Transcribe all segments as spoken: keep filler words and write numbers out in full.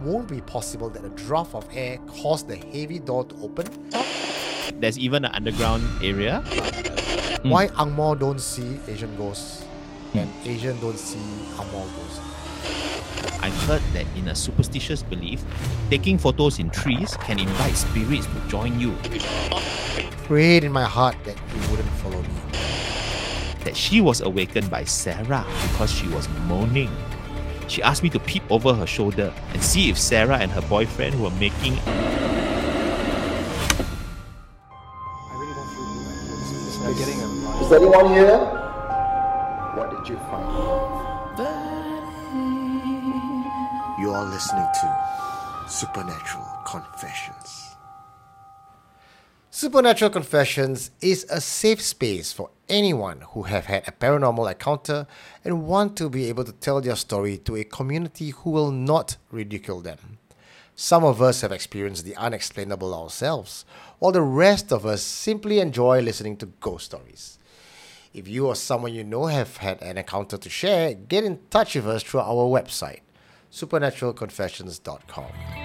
won't be possible that a draft of air caused the heavy door to open? There's even an underground area. Why Angmo don't see Asian ghosts and Asian don't see Angmo ghosts? I've heard that in a superstitious belief, taking photos in trees can invite spirits to join you. Prayed in my heart that you wouldn't follow me. That she was awakened by Sarah because she was moaning. She asked me to peep over her shoulder and see if Sarah and her boyfriend were making... I really don't feel good. You're getting a... Is anyone here? What did you find? You are listening to Supernatural Confessions. Supernatural Confessions is a safe space for anyone who have had a paranormal encounter and want to be able to tell their story to a community who will not ridicule them. Some of us have experienced the unexplainable ourselves, while the rest of us simply enjoy listening to ghost stories. If you or someone you know have had an encounter to share, get in touch with us through our website, supernatural confessions dot com.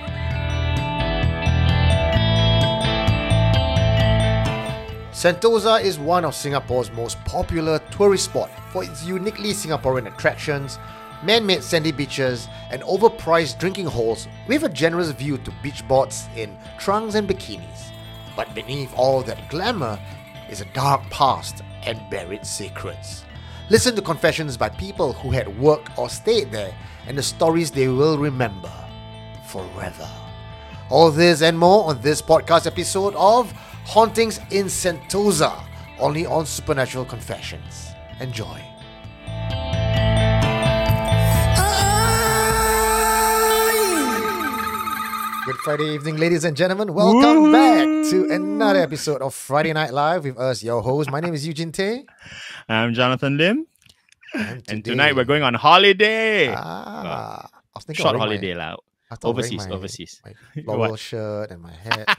Sentosa is one of Singapore's most popular tourist spots for its uniquely Singaporean attractions, man-made sandy beaches, and overpriced drinking holes with a generous view to beach boards in trunks and bikinis. But beneath all that glamour is a dark past and buried secrets. Listen to confessions by people who had worked or stayed there and the stories they will remember forever. All this and more on this podcast episode of Hauntings in Sentosa, only on Supernatural Confessions. Enjoy. Good Friday evening, ladies and gentlemen. Welcome Woo! back to another episode of Friday Night Live with us, your host. My name is Eugene Tay. I'm Jonathan Lim. And, today, and tonight we're going on holiday. Ah, I was thinking Short of holiday, my, lah. Overseas, my, overseas. My floral shirt and my hat.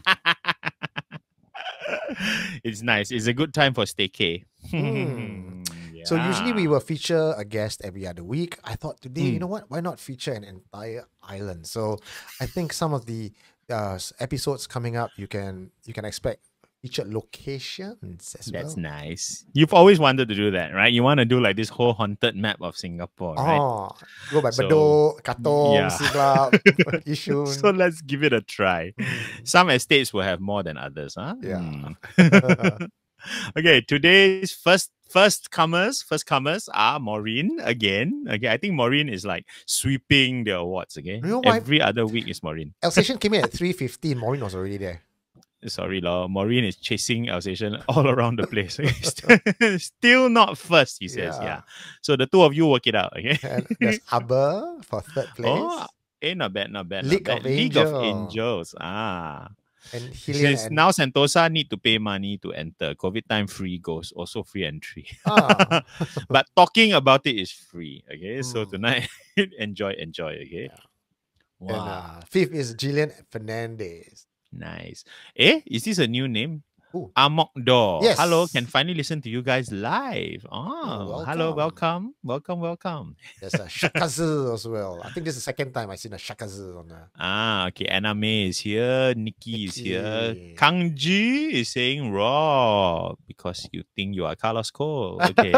It's nice. It's a good time for staycay. Hmm. Yeah. So usually we will feature a guest every other week. I thought today, Mm. you know what? Why not feature an entire island? So I think some of the uh, episodes coming up, you can you can expect featured locations as That's well. nice. You've always wanted to do that, right? You want to do like this whole haunted map of Singapore, right? Oh, go by So, Bedok, Katong, yeah. Siglap, Yishun. So let's give it a try. Some estates will have more than others, huh? Yeah. Hmm. Okay, today's first first comers, first comers are Maureen again. Okay, I think Maureen is like sweeping the awards. Okay, You know why? every other week is Maureen. Alsatian came in at three fifteen. Maureen was already there. Sorry, law. Maureen is chasing Alsatian all around the place. Still not first, he says. Yeah. Yeah. So the two of you work it out. Okay. And there's Aber for third place. Oh, eh, not bad, not bad. not League bad. of League of Angel. Angels. Ah. And Hillian Since and now Sentosa need to pay money to enter. COVID time free goes, also free entry. Ah. But talking about it is free. Okay, so Mm. tonight enjoy, enjoy. Okay. And Wow, uh, fifth is Gillian Fernandez. nice. Eh, is this a new name? Ooh. Amok Door. Yes. Hello, can finally listen to you guys live. Oh, hello, welcome, welcome, welcome. There's a Shakazu as well. I think this is the second time I've seen a Shakazu on the. Ah, okay. Anna May is here. Nikki is here. Nikki. Kang Ji is saying raw because you think you are Carlos Cole. Okay.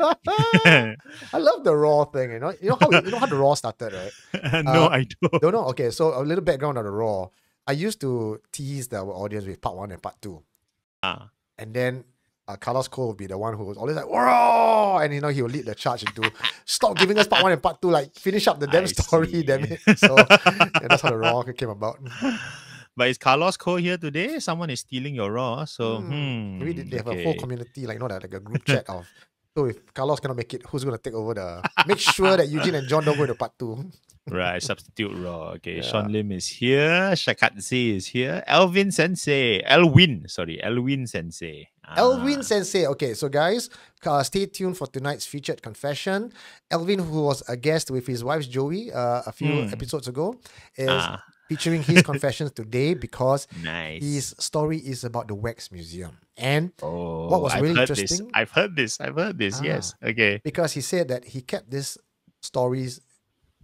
I love the raw thing. You know, you know how you know how the raw started, right? no, Uh, I don't. Don't know. Okay, so a little background on the raw. I used to tease the audience with part one and part two, Ah. and then uh, Carlos Cole would be the one who was always like raw, and you know he will lead the charge into stop giving us part one and part two, like finish up the damn I story, see. damn it. So yeah, that's how the raw came about. But is Carlos Cole here today? Someone is stealing your raw. So, Hmm. hmm. Maybe they they have a whole okay. community, like you know, like a group chat of. So if Carlos cannot make it, who's gonna take over the? Make sure that Eugene and John don't go into part two. Right, substitute raw. Okay, Yeah. Sean Lim is here. Shakatse is here. Elvin Sensei. Elwin, sorry. Elwin Sensei. Ah. Elvin Sensei. Okay, so guys, uh, stay tuned for tonight's featured confession. Elvin, who was a guest with his wife Joey uh, a few Hmm. episodes ago, is Ah. featuring his confessions today because Nice. his story is about the Wax Museum. And Oh, what was I've really heard interesting- This. I've heard this. I've heard this. Ah. Yes. Okay. because he said that he kept these stories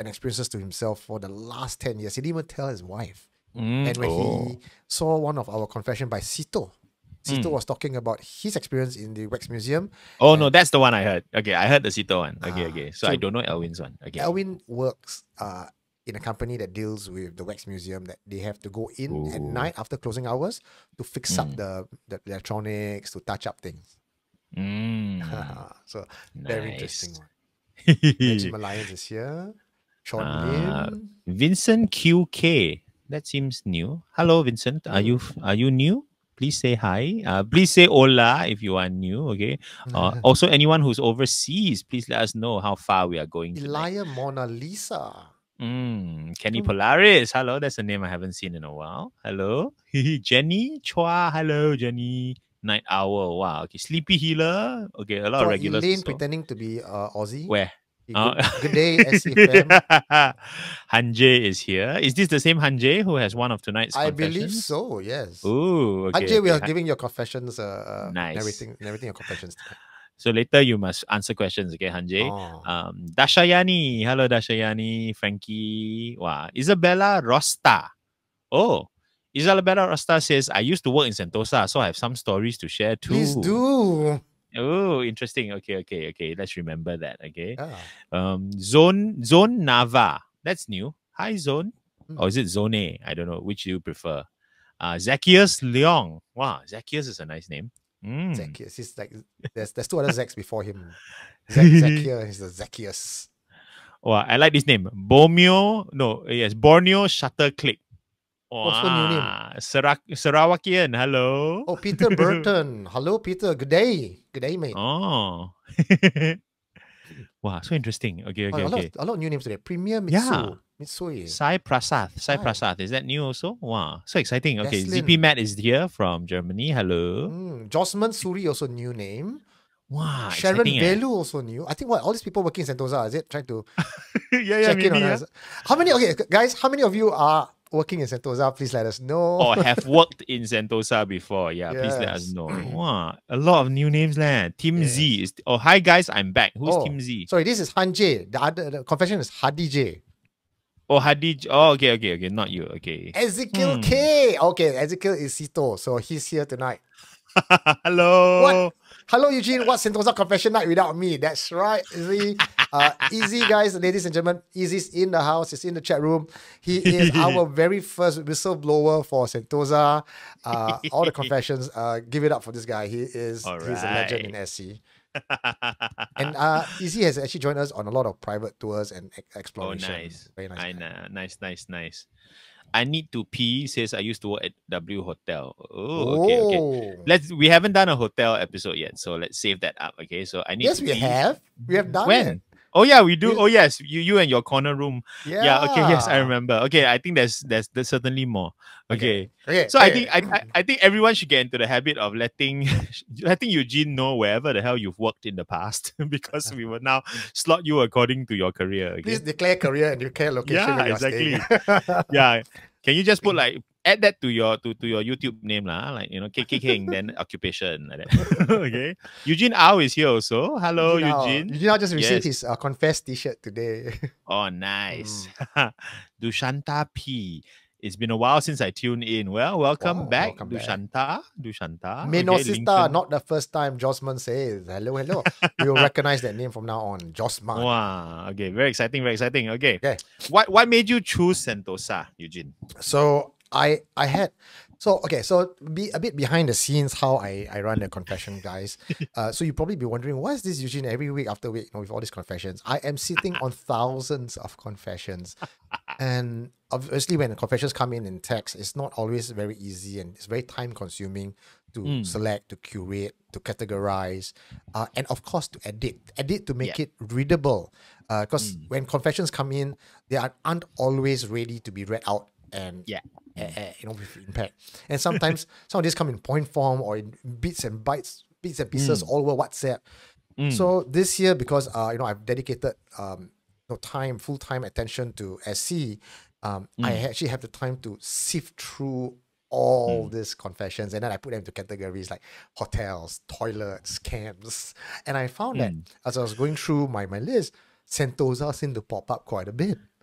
and experiences to himself for the last ten years. He didn't even tell his wife. Mm, And when oh. he saw one of our confession by Sito, Sito Mm. was talking about his experience in the Wax Museum. Oh no, that's the one I heard. Okay, I heard the Sito one. Okay, Ah, okay. So, so I don't know Elwin's one. Okay. Elwin works uh, in a company that deals with the Wax Museum, that they have to go in at Ooh. night after closing hours to fix up Mm. the, the electronics, to touch up things. Mm. So very Nice. interesting one. Reggie Malayans is here. Sean Ah, Lim. Vincent Q K. That seems new. Hello, Vincent. Are you are you new? Please say hi. Uh, please say hola if you are new. Okay. Uh, also, anyone who's overseas, please let us know how far we are going tonight. Elia Mona Lisa. Mm, Kenny Mm. Polaris. Hello, that's a name I haven't seen in a while. Hello. Jenny Chua. Hello, Jenny. Night Owl. Wow. Okay. Sleepy Healer. Okay. A lot So of regulars. Elaine also. pretending to be uh, Aussie. Where? Good, Uh, good day, S C F M. Hanjay is here. Is this the same Hanjay who has one of tonight's I confessions? believe so, yes. Ooh, okay. Ajay, we okay. are giving your confessions, uh, uh, Nice. narrating, narrating your confessions tonight. So later you must answer questions, okay, Hanjay? Oh. Um, Dashayani. Hello, Dashayani. Frankie. Wow. Isabella Rosta. Oh, Isabella Rosta says, I used to work in Sentosa, so I have some stories to share too. Please do. Oh, interesting. Okay, okay, okay. Let's remember that, okay? Yeah. Um, Zone Zone Nava. That's new. Hi, Zone. Hmm. Or is it Zone? I don't know. Which do you prefer? Uh, Zacchaeus Leong. Wow, Zacchaeus is a nice name. Mm. Zacchaeus. He's like, there's, there's two other Zacks before him. Zac, Zacchaeus. He's the Zacchaeus. Wow, I like this name. Borneo. No, yes, Borneo Shutter Click. What's the new name? Wow, Sarak- Sarawakian. Hello. Oh, Peter Burton. Hello, Peter. Good day. Good day, mate. Oh. Wow, so interesting. Okay, Oh, okay, a, lot okay. of, a lot of new names today. Premier Mitsu. Yeah. Mitsui. Sai Prasad. Sai Sai. Prasad. Is that new also? Wow. So exciting. Okay. Deslin. Z P Matt is here from Germany. Hello. Mm, Josman Suri, also new name. Wow. Sharon exciting, eh? Velu, also new. I think what, all these people working in Sentosa, is it? Trying to yeah, yeah, check in maybe. on Yeah. us. How many, okay, guys, how many of you are working in Sentosa? Please let us know. Or have worked in Sentosa before. Yeah, please let us Yes. know. Wow. A lot of new names, lah. Team Z is. Oh, hi, guys. I'm back. Who's Oh, Team Z? Sorry, this is Hanjay. The other the confession is Hadijay. Oh, Hadij. Oh, okay, okay, okay. Not you. Okay. Ezekiel Hmm. K. Okay, Ezekiel is Sito, so he's here tonight. Hello. What? Hello, Eugene. What's Sentosa confession night without me? That's right, Easy. Uh, Easy, guys, ladies and gentlemen. Easy's in the house. He's in the chat room. He is our very first whistleblower for Sentosa. Uh, all the confessions. Uh, give it up for this guy. He is All he's a legend in right. S C. And uh, Easy has actually joined us on a lot of private tours and ex- Oh, exploration. nice. Very nice. I guy. know. Nice, nice, nice. I need to pee. Says I used to work at W Hotel. Oh, okay, okay. Oh. Let's. We haven't done a hotel episode yet, so let's save that up. Okay, so I need. Yes, to we pee. have. We have done When? it. Oh yeah, we do. We- Oh yes, you you and your corner room. Yeah. Yeah. Okay. Yes, I remember. Okay. I think there's there's there's certainly more. Okay. Okay. So I okay. think I, I I think everyone should get into the habit of letting letting Eugene know wherever the hell you've worked in the past because we will now slot you according to your career. Okay. Please declare career and declare location. Yeah, where you're exactly. staying. Yeah. Can you just put like add that to your to, to your YouTube name lah, like you know K K King then occupation like that. Okay. Eugene Au is here also. Hello, Eugene Au. Eugene. Eugene Au just received Yes. his uh, Confess t-shirt today. Oh, nice. Dushanta P. It's been a while since I tuned in. Well, welcome Wow, back, welcome back. Dushanta. Dushanta. Meno Okay, sister, Lincoln. not the first time Josman says hello, hello. We will recognize that name from now on. Josman. Wow. Okay, very exciting, very exciting. Okay. Okay. What what made you choose Sentosa, Eugene? So I I had so okay so be a bit behind the scenes how I I run the confession, guys. Uh, so you probably be wondering why is this Eugene every week after week, you know, with all these confessions. I am sitting on thousands of confessions, and obviously when the confessions come in in text, it's not always very easy and it's very time consuming to Mm. select, to curate, to categorize, uh, and of course to edit, edit to make Yeah. it readable. Because Mm. when confessions come in, they are, aren't always ready to be read out and Yeah. uh, uh, you know, with impact. And sometimes some of these come in point form or in bits and bytes, bits and pieces all over WhatsApp. Mm. So this year, because uh, you know, I've dedicated um, you know, time, full time attention to S C, um, I actually have the time to sift through all these confessions, and then I put them into categories like hotels, toilets, camps, and I found that as I was going through my my list, Sentosa seemed to pop up quite a bit.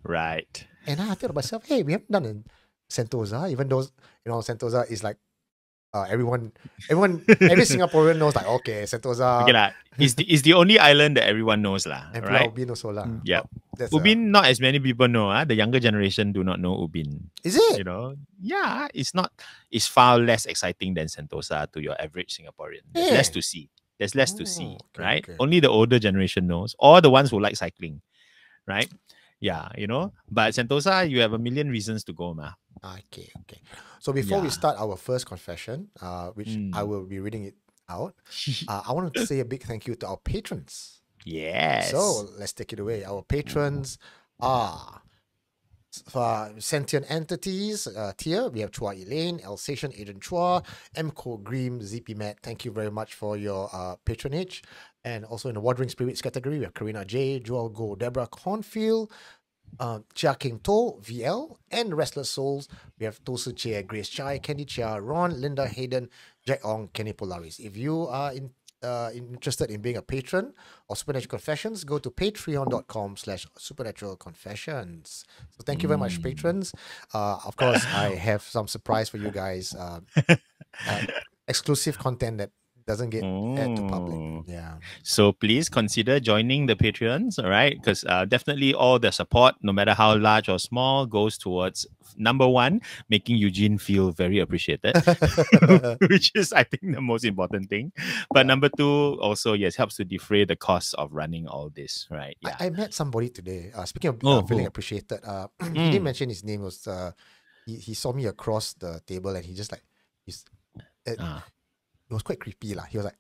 Right. And I thought to myself, hey, we haven't done in Sentosa, even though you know Sentosa is like uh, everyone, everyone, every Singaporean knows like okay, Sentosa Okay, lah. It's the, it's the only island that everyone knows, lah. and Pulau Right? Ubin also lah. Mm, yeah. But that's uh, Ubin, not as many people know. Ah, The younger generation do not know Ubin. is it? You know? Yeah, it's not, it's far less exciting than Sentosa to your average Singaporean. There's Yeah. less to see. There's less to Oh, see, okay, right? okay. Only the older generation knows, or the ones who like cycling, right? Yeah, you know? But Sentosa, you have a million reasons to go, ma. Okay, okay. So before we Yeah. start our first confession, uh, which I Mm. will be reading it out, uh, I want to say a big thank you to our patrons. Yes. So let's take it away. Our patrons are uh, Sentient Entities uh, tier. We have Chua Elaine, Alsatian Adrian Chua, Mco Green, Z P Matt. Thank you very much for your uh, patronage. And also in the Wandering Spirits category, we have Karina J, Joel Go, Deborah Cornfield, uh, Chia King To, V L, and Restless Souls. We have Tosu Chia, Grace Chai, Candy Chia, Ron, Linda Hayden, Jack Ong, Kenny Polaris. If you are in Uh, interested in being a patron of Supernatural Confessions, go to patreon.com slash supernatural confessions. So thank you very much, Mm. patrons. Uh, of course, I have some surprise for you guys. Uh, uh, exclusive content that doesn't get aired to public. Oh. Yeah. So please consider joining the Patreons, all right? Because uh, definitely all the support, no matter how large or small, goes towards number one, making Eugene feel very appreciated, which is, I think, the most important thing. But number two, also, yes, helps to defray the cost of running all this, right? Yeah. I, I met somebody today. Uh, speaking of Oh, uh, feeling who? appreciated, uh, he Mm. didn't mention his name. Was uh, he, he saw me across the table and he just like, he's, it, Ah, it was quite creepy. lah. He was like,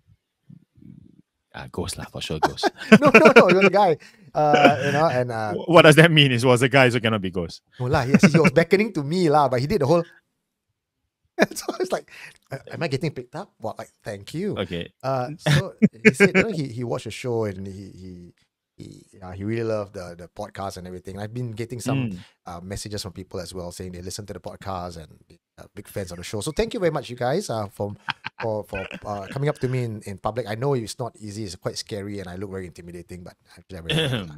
ah, ghost lah, for sure, ghost. no, no, no, he was a guy. Uh, you know, and uh, Wh- what does that mean? It was a guy, so cannot be ghost. no lah, yes, he was beckoning to me lah, but he did the whole. So I was like, uh, am I getting picked up? Well, like, thank you. Okay. Uh, so he said, you know, he, he watched the show and he he he, uh, he really loved the the podcast and everything. I've been getting some Mm. uh, messages from people as well saying they listen to the podcast and uh, big fans of the show. So thank you very much, you guys, uh, for for for uh, coming up to me in, in public. I know it's not easy; it's quite scary, and I look very intimidating. But actually, I'm very happy lah.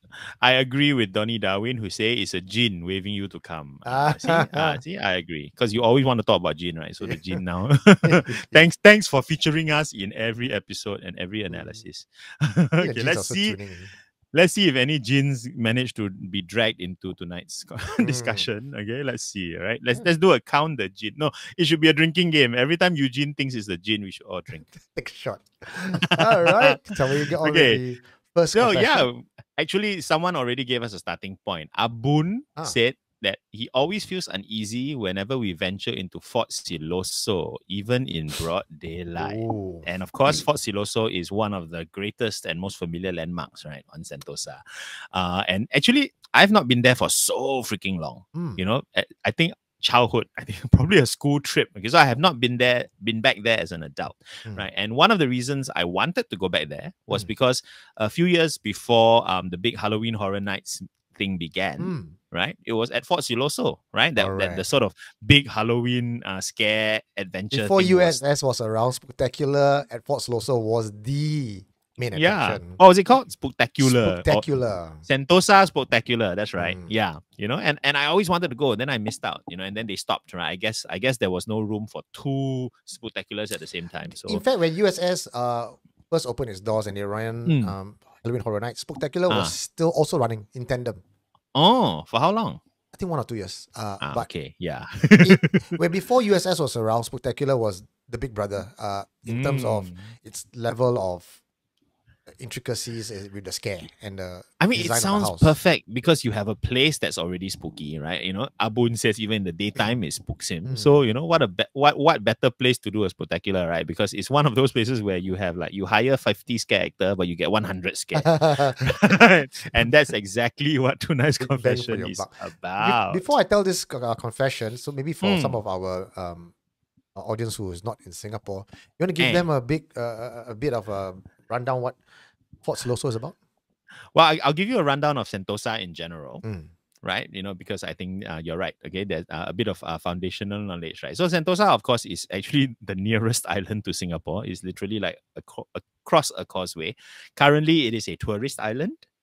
I agree with Donny Darwin, who say it's a jinn waving you to come. Uh, see, uh, see, I agree because you always want to talk about jinn, right? So the jinn now. thanks, thanks for featuring us in every episode and every analysis. Yeah, okay, Jean's let's also see. tuning in. Let's see if any jinns manage to be dragged into tonight's co- Mm. discussion. Okay, let's see. All right, let's let's do a count the jinn. No, it should be a drinking game. Every time Eugene thinks it's the jinn, we should all drink. Take a shot. All right. So we get on Okay. with the first So confession. yeah, actually, someone already gave us a starting point. Abun Ah. said that he always feels uneasy whenever we venture into Fort Siloso, even in broad daylight. Ooh. And of course, Fort Siloso is one of the greatest and most familiar landmarks, right, on Sentosa. Uh, and actually, I've not been there for so freaking long. Mm. You know, I, I think childhood, I think probably a school trip because I have not been there, been back there as an adult, Mm. right? And one of the reasons I wanted to go back there was Mm. because a few years before um the big Halloween Horror Nights thing began, Mm. right? It was at Fort Siloso, right? That, that the Correct. sort of big Halloween uh, scare adventure. Before thing was- U S S was around, Spectacular at Fort Siloso was the main yeah. attraction. What was it called? Spectacular. or- Spectacular. Sentosa Spectacular, that's right. Mm. Yeah, you know, and and I always wanted to go, and then I missed out, you know, and then they stopped, right? I guess I guess there was no room for two Spectaculars at the same time. So In fact, when U S S uh, first opened its doors and they ran Mm. um, Halloween Horror Nights, Spectacular was Ah. still also running in tandem. oh, for how long? I think one or two years. Uh, Ah, but okay, yeah. when before U S S was around, Spectacular was the big brother uh, in terms of Mm. its level of intricacies uh, with the scare and the I mean, it design of the sounds house. perfect because you have a place that's already spooky, right? You know, Abun says even in the daytime it spooks him. Mm. So you know what a be- what what better place to do a spectacular, right? Because it's one of those places where you have like you hire fifty scare actor, but you get one hundred scare, and that's exactly what tonight's Big bang for confession your is buck. Be- about. Before I tell this uh, confession, so maybe for some Mm. of our um, our audience who is not in Singapore, you want to give Eh. them a big uh, a bit of a rundown what Fort Siloso is about? Well, I, I'll give you a rundown of Sentosa in general. Mm. Right, you know, because I think uh, you're right. Okay, there's uh, a bit of uh, foundational knowledge, right? So Sentosa, of course, is actually the nearest island to Singapore. It's literally like a, across a causeway. Currently, it is a tourist island,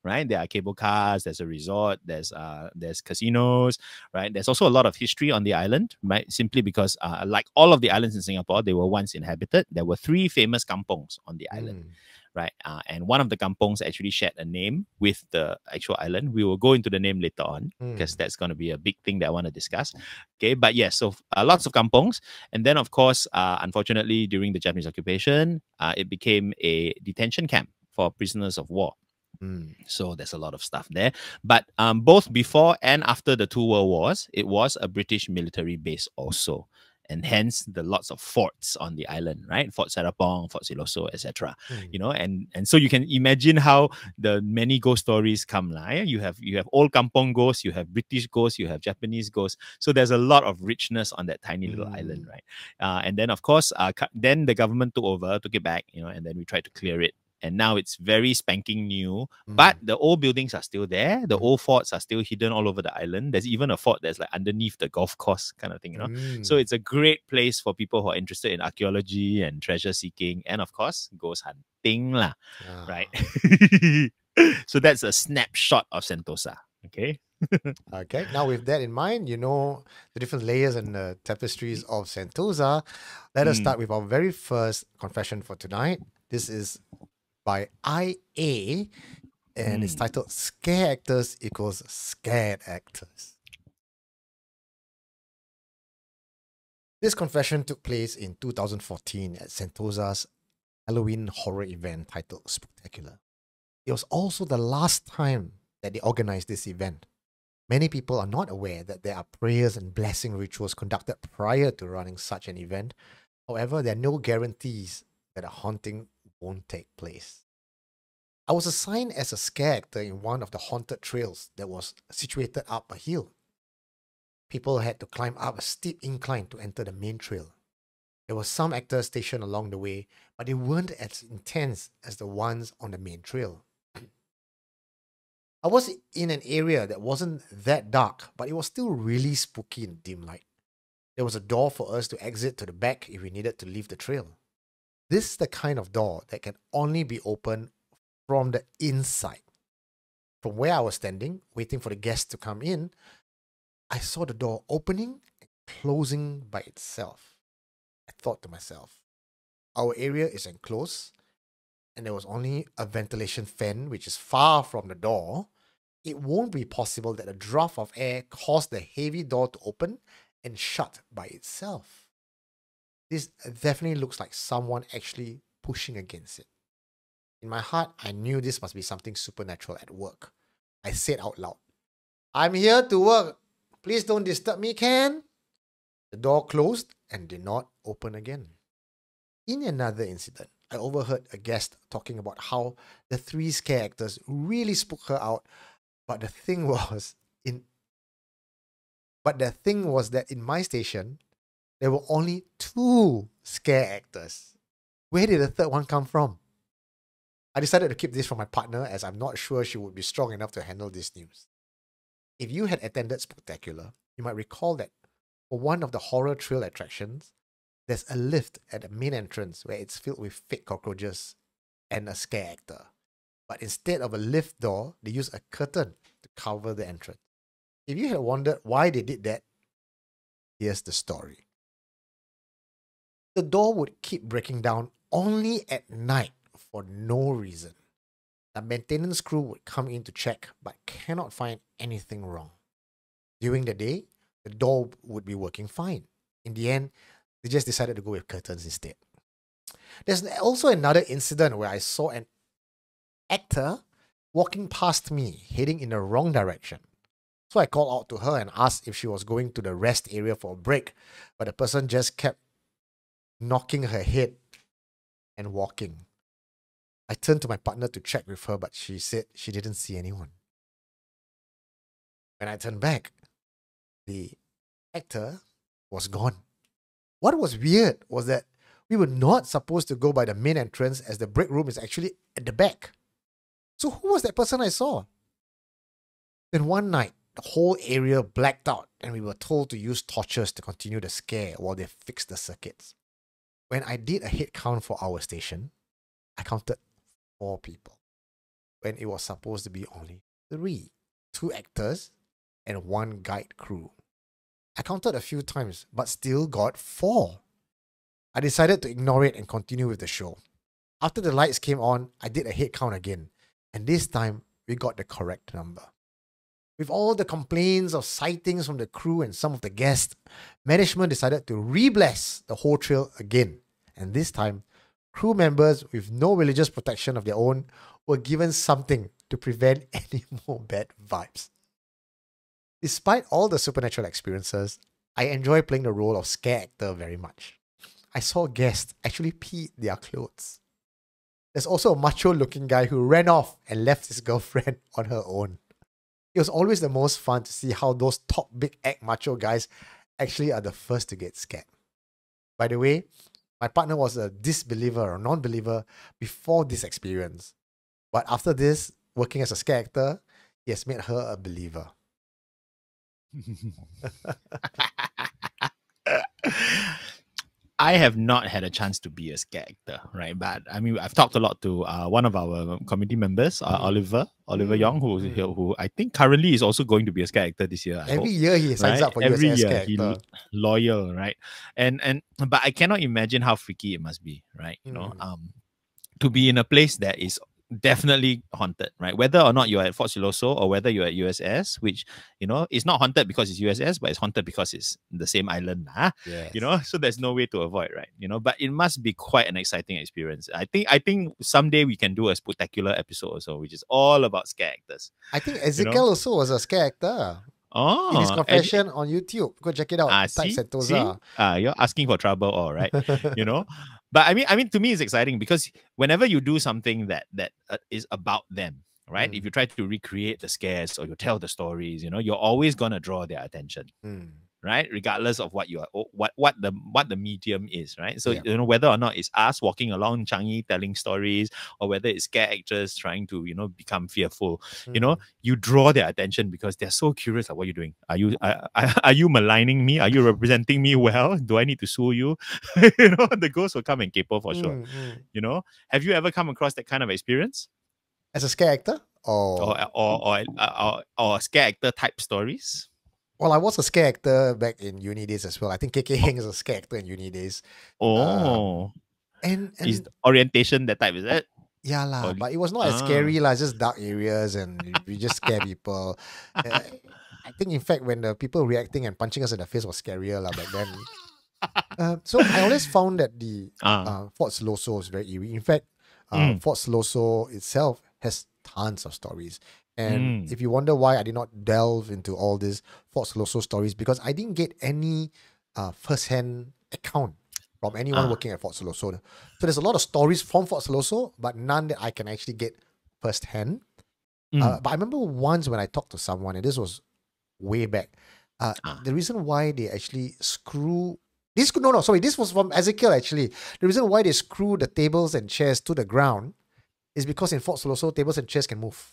right? There are cable cars, there's a resort, there's uh, there's casinos, right? There's also a lot of history on the island, right? Simply because, uh, like all of the islands in Singapore, they were once inhabited. There were three famous kampongs on the island, Mm. right? Uh, and one of the kampongs actually shared a name with the actual island. We will go into the name later on because Mm. that's going to be a big thing that I want to discuss. Okay, but yes, so uh, lots of kampongs. And then, of course, uh, unfortunately, during the Japanese occupation, uh, it became a detention camp for prisoners of war. Mm. So there's a lot of stuff there. But um, both before and after the two world wars, it was a British military base also. And hence the lots of forts on the island, right? Fort Serapong, Fort Siloso, et cetera. Mm. You know, and and so you can imagine how the many ghost stories come. Like, you have you have old kampong ghosts, you have British ghosts, you have Japanese ghosts. So there's a lot of richness on that tiny little Mm. island, right? Uh, and then of course, uh, then the government took over, took it back, you know, and then we tried to clear it. And now it's very spanking new, Mm. but the old buildings are still there. The Mm. old forts are still hidden all over the island. There's even a fort that's like underneath the golf course kind of thing, you know. Mm. So it's a great place for people who are interested in archaeology and treasure seeking, and of course, ghost hunting, lah, Ah. right? So that's a snapshot of Sentosa. Okay. Okay, now with that in mind, you know the different layers and uh, tapestries of Sentosa. Let us Mm. start with our very first confession for tonight. This is by I A, and it's Mm. titled Scare Actors Equals Scared Actors. This confession took place in two thousand fourteen at Sentosa's Halloween horror event titled Spooktacular. It was also the last time that they organized this event. Many people are not aware that there are prayers and blessing rituals conducted prior to running such an event. However, there are no guarantees that a haunting won't take place. I was assigned as a scare actor in one of the haunted trails that was situated up a hill. People had to climb up a steep incline to enter the main trail. There were some actors stationed along the way, but they weren't as intense as the ones on the main trail. I was in an area that wasn't that dark, but it was still really spooky in dim light. There was a door for us to exit to the back if we needed to leave the trail. This is the kind of door that can only be opened from the inside. From where I was standing, waiting for the guests to come in, I saw the door opening and closing by itself. I thought to myself, our area is enclosed, and there was only a ventilation fan which is far from the door. It won't be possible that a draft of air caused the heavy door to open and shut by itself. This definitely looks like someone actually pushing against it. In my heart, I knew this must be something supernatural at work. I said out loud, "I'm here to work. Please don't disturb me, can?" The door closed and did not open again. In another incident, I overheard a guest talking about how the three scare actors really spooked her out, but the thing was in but the thing was that in my station, there were only two scare actors. Where did the third one come from? I decided to keep this from my partner as I'm not sure she would be strong enough to handle this news. If you had attended Spooktacular, you might recall that for one of the horror trail attractions, there's a lift at the main entrance where it's filled with fake cockroaches and a scare actor. But instead of a lift door, they use a curtain to cover the entrance. If you had wondered why they did that, here's the story. The door would keep breaking down only at night for no reason. A maintenance crew would come in to check but cannot find anything wrong. During the day, the door would be working fine. In the end, they just decided to go with curtains instead. There's also another incident where I saw an actor walking past me, heading in the wrong direction. So I called out to her and asked if she was going to the rest area for a break, but the person just kept knocking her head and walking. I turned to my partner to check with her, but she said she didn't see anyone. When I turned back, the actor was gone. What was weird was that we were not supposed to go by the main entrance as the break room is actually at the back. So who was that person I saw? Then one night, the whole area blacked out and we were told to use torches to continue the scare while they fixed the circuits. When I did a head count for our station, I counted four people. when it was supposed to be only three, two actors and one guide crew. I counted a few times, but still got four. I decided to ignore it and continue with the show. After the lights came on, I did a head count again, and this time we got the correct number. With all the complaints of sightings from the crew and some of the guests, management decided to re-bless the whole trail again. And this time, crew members with no religious protection of their own were given something to prevent any more bad vibes. Despite all the supernatural experiences, I enjoy playing the role of scare actor very much. I saw guests actually pee their clothes. There's also a macho-looking guy who ran off and left his girlfriend on her own. It was always the most fun to see how those top big act macho guys actually are the first to get scared. By the way, my partner was a disbeliever or non-believer before this experience. But after this, working as a scare actor, he has made her a believer. I have not had a chance to be a scare actor, right? But I mean, I've talked a lot to uh, one of our community members, uh, Mm. Oliver, Oliver Mm, Young, who, mm. who I think currently is also going to be a scare actor this year. I Every hope, year he signs right? up for Every U S S year, scare he actor. loyal, right? And and but I cannot imagine how freaky it must be, right? You know, Mm. um, to be in a place that is definitely haunted, right? Whether or not you're at Fort Siloso or whether you're at U S S, which, you know, it's not haunted because it's U S S, but it's haunted because it's the same island, huh? Yes. You know, so there's no way to avoid, right? You know, but it must be quite an exciting experience. I think I think someday we can do a spectacular episode also, which is all about scare actors. I think Ezekiel also was a scare actor. Oh, In his and- confession on YouTube. Go check it out. Ah, Type see, see, Sentosa. ah, you're asking for trouble, all right? You know, but I mean, I mean, to me, it's exciting because whenever you do something that that uh, is about them, right? Mm. If you try to recreate the scares or you tell the stories, you know, you're always gonna draw their attention, Mm. right? Regardless of what you are, what what the what the medium is, right? So Yeah. you know whether or not it's us walking along Changi telling stories, or whether it's scare actors trying to you know become fearful, you know, Mm. you draw their attention because they're so curious. Like, what are you doing? Are you are, are, are you maligning me? Are you representing me well? Do I need to sue you? You know, the ghost will come and caper for sure. Mm, mm. You know, have you ever come across that kind of experience, As a scare actor? Or, or or or or, or scare actor type stories? well, I was a scare actor back in uni days as well. I think K K Heng is a scare actor in uni days. Oh, And, and is orientation that type? Is it? yeah, lah, or- but it was not as Ah. scary, lah, just dark areas and we just scare people. Uh, I think, in fact, when the people reacting and punching us in the face was scarier lah, back then. Uh, so I always found that the Ah. uh, Fort Siloso is very eerie. In fact, uh, Mm. Fort Siloso itself has tons of stories. And Mm. if you wonder why I did not delve into all these Fort Siloso stories, because I didn't get any uh, first-hand account from anyone Ah. working at Fort Siloso. So there's a lot of stories from Fort Siloso, but none that I can actually get first-hand. Mm. Uh, but I remember once when I talked to someone, and this was way back, uh, Ah. the reason why they actually screw this no no sorry this was from Ezekiel actually. The reason why they screw the tables and chairs to the ground is because in Fort Siloso tables and chairs can move,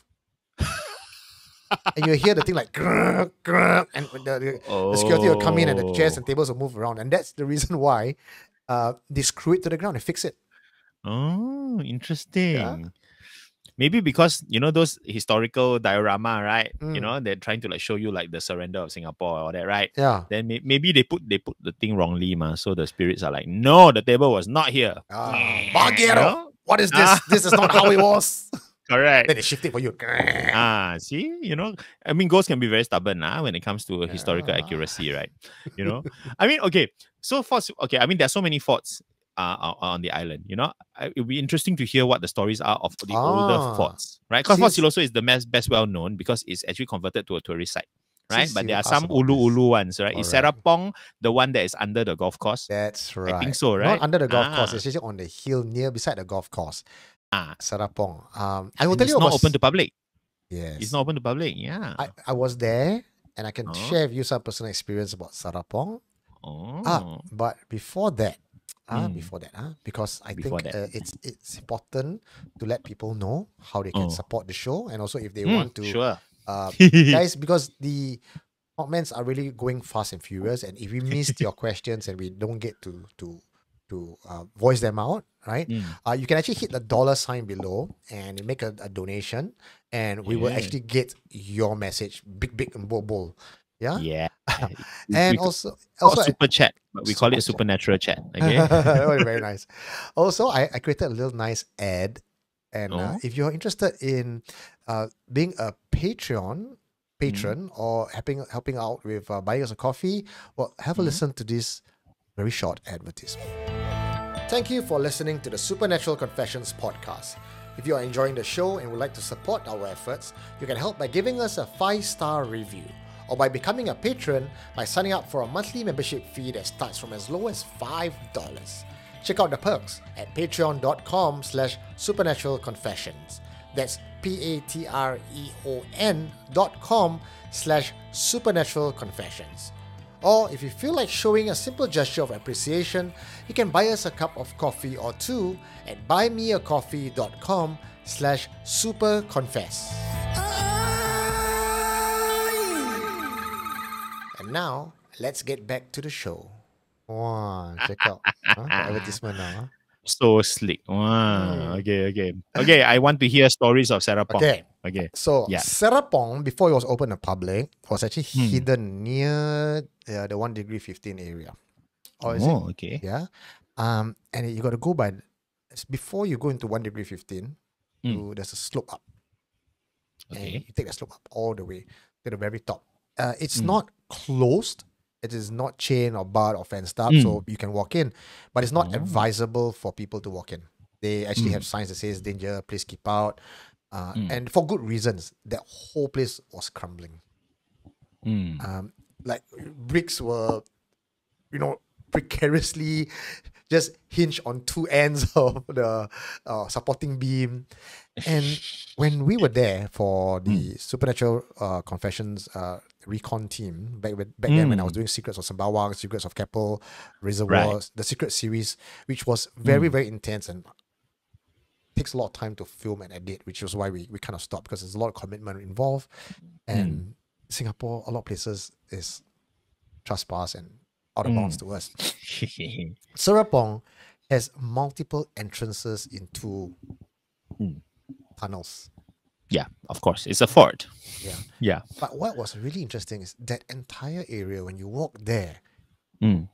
and you hear the thing like grrr, grrr, and the, the, the security will come in and the chairs and tables will move around, and that's the reason why uh, they screw it to the ground and fix it. Oh, interesting. Maybe because you know those historical diorama, right? You Mm. know, they're trying to like show you like the surrender of Singapore or all that, right? Yeah. Then may- maybe they put they put the thing wrongly, ma. So the spirits are like, no, the table was not here. Ah, You Bagheera, know? what is this? Ah. This is not how it was. Correct. Then they shift it for you. Ah, see, you know, I mean, ghosts can be very stubborn nah, when it comes to historical Yeah. accuracy, right? You know, I mean, okay, so forts, okay, I mean, there's so many forts uh, on- on the island, you know, I- it'll be interesting to hear what the stories are of the older Ah. forts, right? Because Fort Since- Siloso is the best, best well known because it's actually converted to a tourist site, right? Since But you there are asked some about ulu this. ulu ones, right? Is Alright. Serapong the one that is under the golf course? That's right. I think so, right? Not under the golf course. Ah. It's actually on the hill near beside the golf course. Ah, Serapong. Um, I will and tell it's you not about open to public. yes. It's not open to public. Yeah. I, I was there and I can Oh. share with you some personal experience about Serapong. oh. Ah, but before that, ah, Mm. before that, ah, because I Before think that. uh, it's it's important to let people know how they can Oh. support the show, and also if they Mm, want to, sure. uh, guys, because the comments are really going fast and furious, and if we missed your questions and we don't get to to to uh, voice them out, right? Mm. Uh, you can actually hit the dollar sign below and make a, a donation, and we will Yeah. actually get your message, big, big, and bold, bold. Yeah. Yeah. We, And we c- also, call also, I- super chat, but we call super it chat. supernatural chat. Okay. Oh, very nice. Also, I, I created a little nice ad, and uh, Oh. if you're interested in uh, being a Patreon patron or helping helping out with uh, buying us a coffee, well, have a Mhm. listen to this very short advertisement. Thank you for listening to the Supernatural Confessions podcast. If you are enjoying the show and would like to support our efforts, you can help by giving us a five-star review or by becoming a patron by signing up for a monthly membership fee that starts from as low as five dollars. Check out the perks at patreon.com slash supernatural confessions. That's P-A-T-R-E-O-N dot com slash supernatural confessions. Or if you feel like showing a simple gesture of appreciation, you can buy us a cup of coffee or two at buymeacoffee.com slash superconfess. And now, let's get back to the show. Wow, check out huh? the advertisement now. Huh? So slick. Wow. Mm. Okay, okay. Okay, I want to hear stories of Serapong. Okay, Okay. so Yeah. Serapong, before it was open to public, was actually Hmm. hidden near uh, the one degree fifteen area. Or is it? Oh, okay. Yeah. Um, and you got to go by, it's before you go into one degree fifteen, Mm. you, there's a slope up. And Okay. you take the slope up all the way to the very top. Uh, it's Mm. not closed. It is not chain or barred or fenced up, so you can walk in. But it's not Oh. advisable for people to walk in. They actually Mm. have signs that says danger, please keep out. Uh, Mm. And for good reasons. That whole place was crumbling. Mm. Um, like bricks were, you know, precariously just hinged on two ends of the uh, supporting beam. And when we were there for the Supernatural uh, Confessions uh, recon team, back, with, back then when I was Mm. doing Secrets of Sembawang, Secrets of Keppel, Reservoirs, the Secret series, which was very, Mm. very intense and takes a lot of time to film and edit, which was why we, we kind of stopped because there's a lot of commitment involved. And Singapore, a lot of places is trespass and out of bounds to us. Serapong has multiple entrances into Mm. tunnels. Yeah, of course. It's a fort. Yeah. Yeah. But what was really interesting is that entire area, when you walk there, Mm.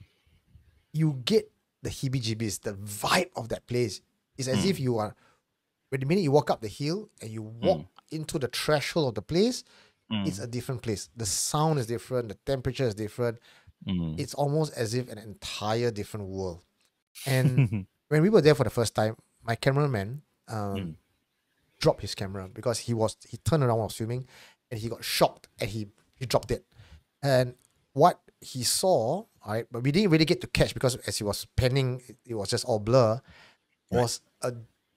you get the heebie-jeebies, the vibe of that place. It's as if you are, when the minute you walk up the hill and you walk into the threshold of the place, it's a different place. The sound is different, the temperature is different. Mm. It's almost as if an entire different world. And when we were there for the first time, my cameraman um, Mm. dropped his camera because he was he turned around while filming, and he got shocked and he he dropped it. And what he saw, right, but we didn't really get to catch because as he was panning, it, it was just all blur. Was a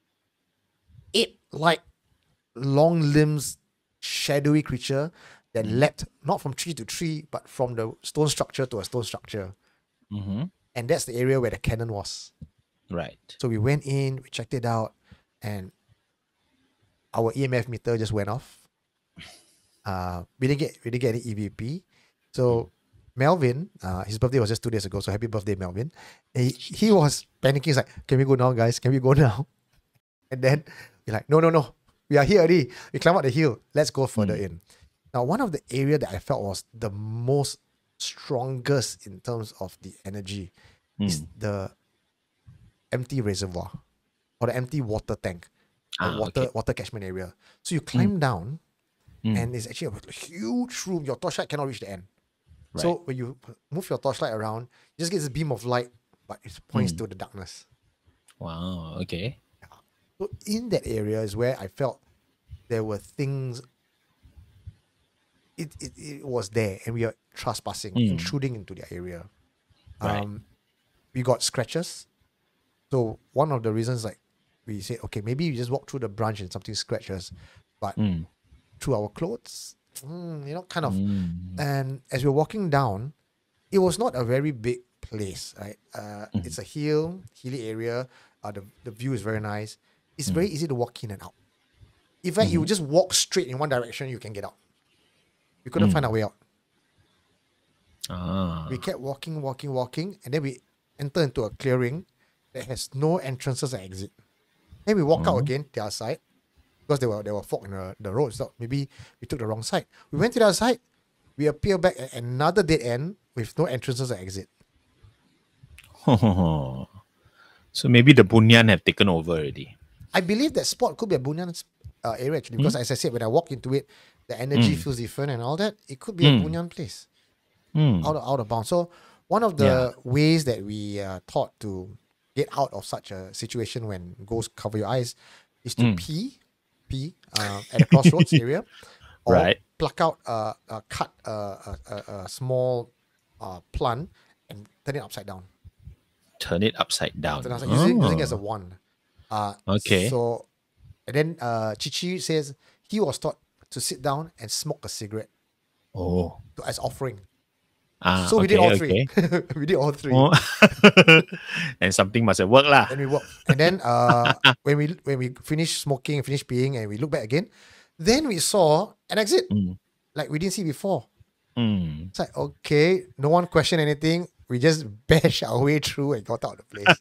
ape-like, long limbs, shadowy creature that leapt not from tree to tree, but from the stone structure to a stone structure. Mm-hmm. And that's the area where the cannon was. Right. So we went in, we checked it out, and our E M F meter just went off. Uh, we didn't get we didn't get any E V P. So Melvin, uh, his birthday was just two days ago. So happy birthday, Melvin! He, he was panicking. He's like, "Can we go now, guys? Can we go now?" And then we're like, "No, no, no. We are here already. We climb up the hill. Let's go further in." Now, one of the area that I felt was the most strongest in terms of the energy is the empty reservoir or the empty water tank, or Ah, water okay. water catchment area. So you climb down, and it's actually a huge room. Your torchlight cannot reach the end. So when you move your torchlight around, you just get this beam of light, but it points to the darkness. Wow. Okay. So in that area is where I felt there were things. It it, it was there, and we are trespassing, intruding into the area. Right. Um, we got scratches. So one of the reasons, like we said, okay, maybe we just walk through the branch and something scratches, but Mm. through our clothes, mm, you know, kind of. Mm. And as we were walking down, it was not a very big place, right? Uh, It's a hill, hilly area. Uh, the, the view is very nice. It's very easy to walk in and out. In fact, you just walk straight in one direction, you can get out. We couldn't find our way out. Ah. We kept walking, walking, walking, and then we enter into a clearing. that has no entrances and exit. Then we walk out Mhm. again the other side because there were there were fog in the, the road. So maybe we took the wrong side. We went to the other side. We appear back at another dead end with no entrances or exit. So maybe the Bunyan have taken over already. I believe that spot could be a Bunyan uh, area actually because, as I said, when I walk into it, the energy Mm. feels different and all that. It could be a Mm. Bunyan place Mm. out of out of bounds. So one of the Yeah. ways that we uh, taught to get out of such a situation when ghosts cover your eyes is to Mm. pee, pee uh, at the crossroads area, or Right. pluck out, uh, uh, cut uh, a, a, a small uh, plant and turn it upside down. Turn it upside down. Turn it upside, using, using it as a Oh. wand. Uh, Okay. So, and then uh, Chichi says he was taught to sit down and smoke a cigarette Oh. to, as offering. Ah, So we okay, did all okay. three. we did all three. Oh. And something must have worked lah. Then we walk. And then uh, when we when we finish smoking, finish peeing, and we look back again, then we saw an exit Mm. like we didn't see before. Mm. It's like, okay, no one questioned anything. We just bashed our way through and got out of the place.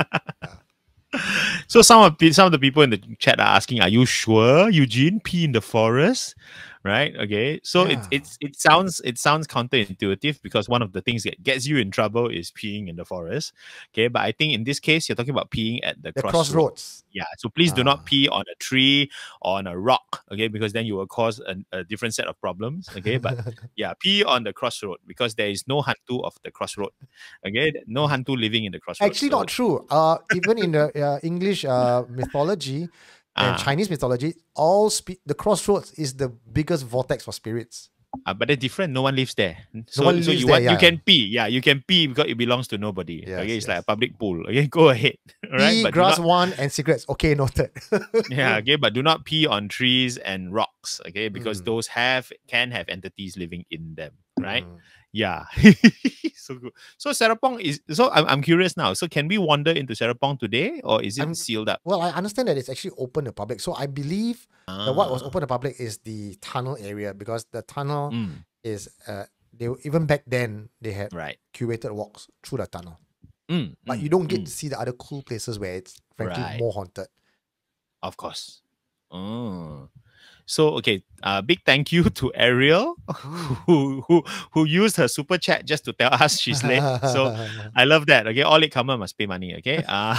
So some of pe- some of the people in the chat are asking, "Are you sure, Eugene? Pee in the forest?" Right? Okay. So Yeah. it's it's it sounds it sounds counterintuitive because one of the things that gets you in trouble is peeing in the forest. Okay, but I think in this case you're talking about peeing at the, The crossroads. crossroads. Yeah. So please do Ah. not pee on a tree or on a rock. Okay, because then you will cause a, a different set of problems. Okay, but yeah, pee on the crossroad because there is no hantu of the crossroad. Okay, no hantu living in the crossroad. Actually, So- not true. Uh, even in the uh, English uh, mythology and Ah. Chinese mythology, all spe- the crossroads is the biggest vortex for spirits. Uh, but they're different. No one lives there. So, one so lives you there, want yeah. you can pee. Yeah, you can pee because it belongs to nobody. Yes, okay, it's like a yes. public pool. Okay, go ahead. All right, Pee, but do grass, not, one, and cigarettes. Okay, noted. yeah, okay, but do not pee on trees and rocks. Okay, because Mm. those have can have entities living in them. Right? Mm. Yeah. So good. So Serapong is so I'm, I'm curious now. So can we wander into Serapong today or is it I'm- sealed up? Well, I understand that it's actually open to public. So I believe that what was Ah. open to public is the tunnel area because the tunnel Mm, is uh they even back then they had right. curated walks through the tunnel. Mm, But mm, you don't get mm, to see the other cool places where it's frankly Right. more haunted. Of course. Oh. So okay, uh, big thank you to Ariel who who who used her super chat just to tell us she's late. So I love that. Okay, all latecomer must pay money. Okay, uh,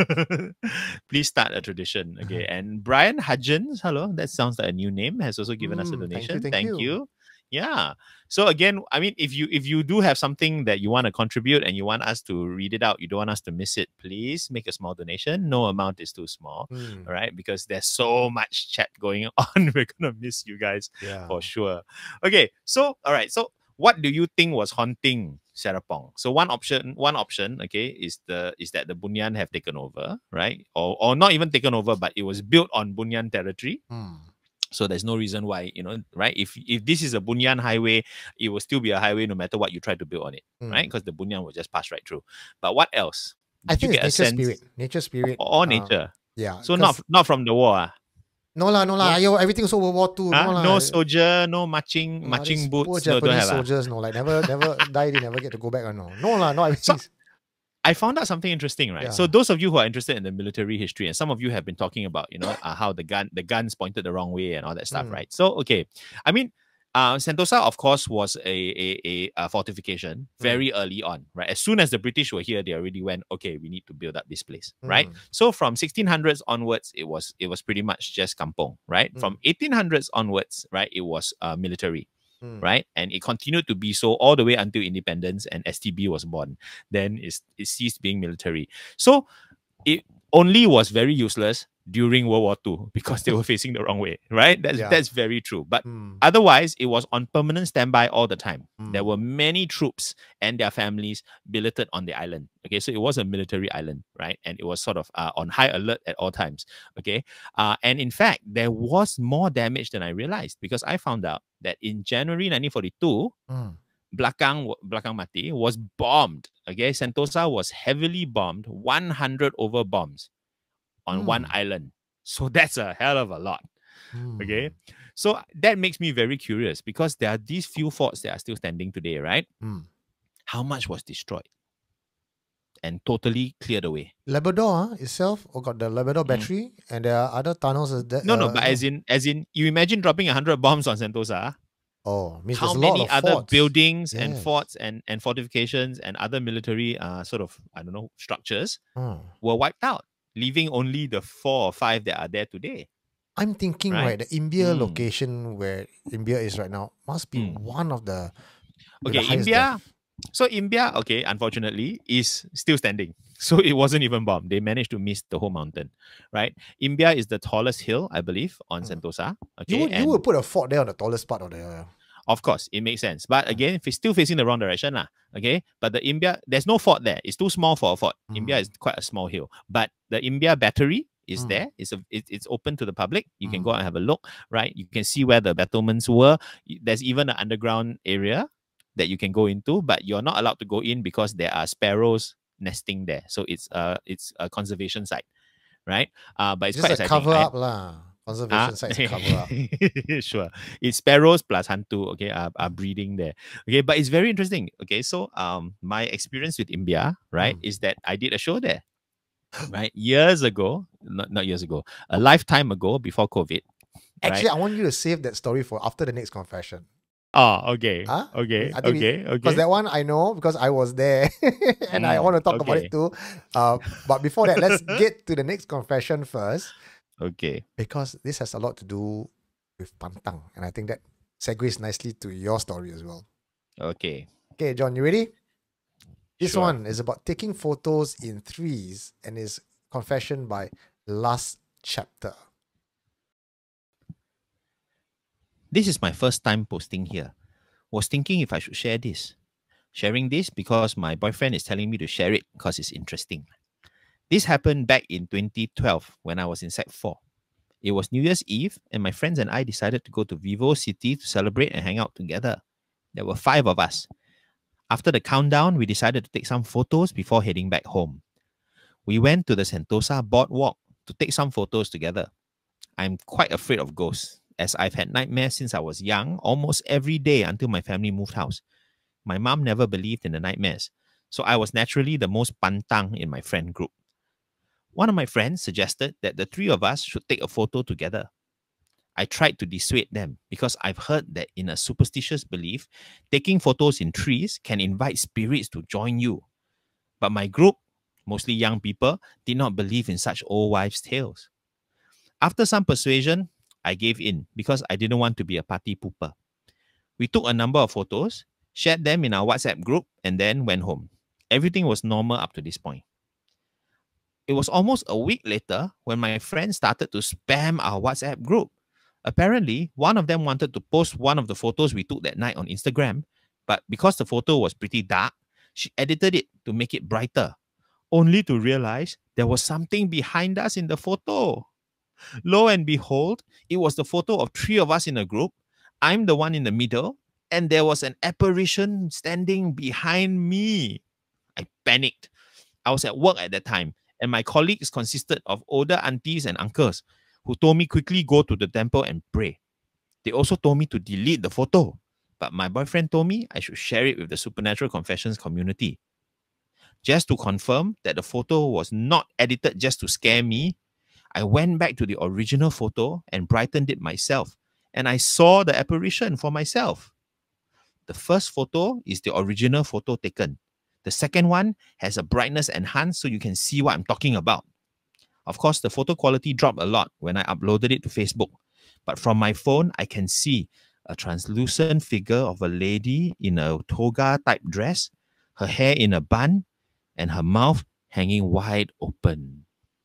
please start a tradition. Okay, and Brian Hudgens, hello, that sounds like a new name, has also given us a Mm, thank you, donation. thank you. Yeah. So again, I mean, if you if you do have something that you want to contribute and you want us to read it out, you don't want us to miss it, please make a small donation. No amount is too small. Mm, All right, because there's so much chat going on. We're gonna miss you guys yeah. for sure. Okay, so all right, so what do you think was haunting Serapong? So one option, one option, okay, is the is that the Bunyan have taken over, right? Or or not even taken over, but it was built on Bunyan territory. Mm. So there's no reason why, you know, right? If if this is a Bunyan highway, it will still be a highway no matter what you try to build on it, Mm. right? Because the Bunyan will just pass right through. But what else? I Did you think get it's a nature sense? spirit. Nature spirit. Or uh, nature. Yeah. So not 'cause- not from the war. ah? no lah, no lah. No? Ayo, everything's so World War Two. Huh? No lah. No soldier, no marching, Ah, marching these boots. Poor No, don't Japanese have. ah. soldiers, no, like never, never die. They never get to go back. Or no, no lah, no everything's. I found out something interesting, right? So Yeah. those of you who are interested in the military history, and some of you have been talking about, you know, uh, how the gun, the guns pointed the wrong way and all that stuff, Mm. right? So okay, I mean, uh, Sentosa, of course, was a a, a, a fortification very early on, right? As soon as the British were here, they already went, okay, we need to build up this place, right? Mm. So from sixteen hundreds onwards, it was it was pretty much just kampong, right? From eighteen hundreds onwards, right, it was uh, military. Mm. Right, and it continued to be so all the way until independence and S T B was born. Then it's, it ceased being military. So it only was very useless during World War Two because they were facing the wrong way. Right, that's Yeah. that's very true. But Mm. otherwise, it was on permanent standby all the time. There Mm. were many troops and their families billeted on the island. Okay, so it was a military island, right? And it was sort of uh, on high alert at all times. Okay, uh, and in fact, there was more damage than I realized because I found out that in January nineteen forty-two, Mm. Belakang Belakang Mati was bombed. Okay, Sentosa was heavily bombed, one hundred over bombs on one Mm. island. So that's a hell of a lot. Mm. Okay. So that makes me very curious because there are these few forts that are still standing today, right? Mm. How much was destroyed? and totally cleared away. Labrador huh, itself or got the Labrador battery, and there are other tunnels. As that, No, no, uh, but as as in, as in, you imagine dropping a hundred bombs on Sentosa. oh, means How there's a lot many of other forts. buildings and Yes. forts and, and fortifications and other military uh, sort of, I don't know, structures Hmm. were wiped out, leaving only the four or five that are there today. I'm thinking, right, Right? the Imbia Mm. location where Imbia is right now must be Mm. one of the with Okay, the highest Imbia. depth. So Imbia, okay, unfortunately, is still standing. So it wasn't even bombed. They managed to miss the whole mountain, right? Imbia is the tallest hill, I believe, on Mm. Sentosa. Okay, You would you and would put a fort there on the tallest part of the. of course, it makes sense. But Mm. again, if it's still facing the wrong direction, lah, okay? But the Imbia, there's no fort there. It's too small for a fort. Mm. Imbia is quite a small hill. But the Imbia battery is Mm. there. It's, a, it, it's open to the public. You can Mm. go and have a look, right? You can see where the battlements were. There's even an underground area that you can go into, but you're not allowed to go in because there are sparrows nesting there. So it's uh it's a conservation site, right? Uh, but it's Just quite a exciting. cover I- up lah. Conservation Ah, sites cover up. sure. It's sparrows plus hantu, okay, are, are breeding there. Okay, but it's very interesting. Okay, so um my experience with Imbia, right, Mm. is that I did a show there. Right? Years ago, not, not years ago, a lifetime ago before COVID. Actually, right? I want you to save that story for after the next confession. Oh, okay. Huh? Okay. I think we- Okay. Because Okay. that one I know because I was there and I Mm, want to talk about okay. it too. Uh, but before that, let's get to the next confession first Okay. because this has a lot to do with pantang, and I think that segues nicely to your story as well. Okay. Okay, John, you ready? This Sure. one is about taking photos in threes and is confession by last chapter. This is my first time posting here. Was thinking if I should share this. Sharing this because my boyfriend is telling me to share it because it's interesting. This happened back in twenty twelve when I was in Sec four. It was New Year's Eve, and my friends and I decided to go to Vivo City to celebrate and hang out together. There were five of us. After the countdown, we decided to take some photos before heading back home. We went to the Sentosa boardwalk to take some photos together. I'm quite afraid of ghosts, as I've had nightmares since I was young, almost every day until my family moved house. My mom never believed in the nightmares, so I was naturally the most pantang in my friend group. One of my friends suggested that the three of us should take a photo together. I tried to dissuade them because I've heard that in a superstitious belief, taking photos in trees can invite spirits to join you. But my group, mostly young people, did not believe in such old wives' tales. After some persuasion, I gave in because I didn't want to be a party pooper. We took a number of photos, shared them in our WhatsApp group, and then went home. Everything was normal up to this point. It was almost a week later when my friends started to spam our WhatsApp group. Apparently, one of them wanted to post one of the photos we took that night on Instagram, but because the photo was pretty dark, she edited it to make it brighter, only to realize there was something behind us in the photo. Lo and behold, it was the photo of three of us in a group. I'm the one in the middle, and there was an apparition standing behind me. I panicked. I was at work at that time, and my colleagues consisted of older aunties and uncles who told me quickly go to the temple and pray. They also told me to delete the photo, but my boyfriend told me I should share it with the Supernatural Confessions community. Just to confirm that the photo was not edited just to scare me, I went back to the original photo and brightened it myself, and I saw the apparition for myself. The first photo is the original photo taken. The second one has a brightness enhanced so you can see what I'm talking about. Of course, the photo quality dropped a lot when I uploaded it to Facebook, but from my phone, I can see a translucent figure of a lady in a toga type dress, her hair in a bun, and her mouth hanging wide open.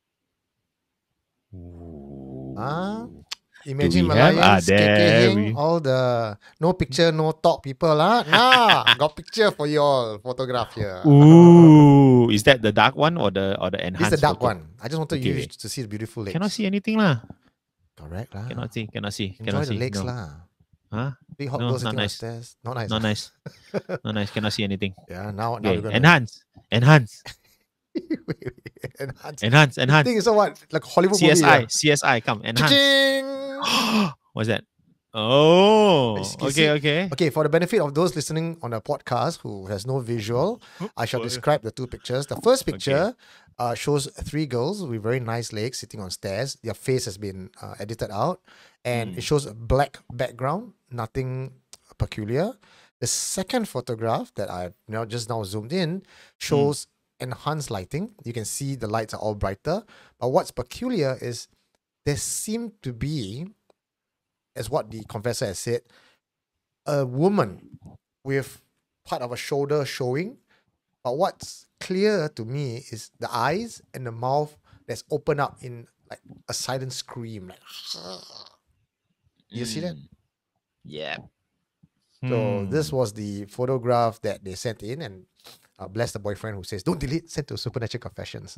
Ah, Ooh. imagine we have? Ah, Malayans, there kekehing, we- all the no picture, no talk people. Ah, nah, got picture for you all. Photograph here. Ooh, is that the dark one or the or the This enhanced is the dark photo? one. I just wanted you Okay. to see the beautiful legs. Cannot see anything lah. Correct lah. Cannot see. Cannot see. Enjoy Cannot the see. legs no. lah. Huh? Big hot No, girls not sitting on the nice. stairs. Not nice. Not ah. nice. Not nice. Cannot see anything. Yeah, now, now Okay. we're gonna Enhance. Enhance. enhance. Enhance. This Enhance. thing is so what? Like Hollywood C S I. movie. C S I. Come. Yeah. Enhance. Cha-ching! What's that? Oh, As you can okay, see- okay. Okay, for the benefit of those listening on a podcast who has no visual, I shall Well, describe the two pictures. The first picture uh, shows three girls with very nice legs sitting on stairs. Their face has been uh, edited out, and Mm. it shows a black background, nothing peculiar. The second photograph that I now just now zoomed in shows enhanced lighting. You can see the lights are all brighter, but what's peculiar is there seemed to be, as what the confessor has said, a woman with part of a shoulder showing. But what's clear to me is the eyes and the mouth that's open up in like a silent scream. Like, you see that? Mm. Yeah. So this Hmm. was the photograph that they sent in, and uh, bless the boyfriend who says, "Don't delete, send to Supernatural Confessions."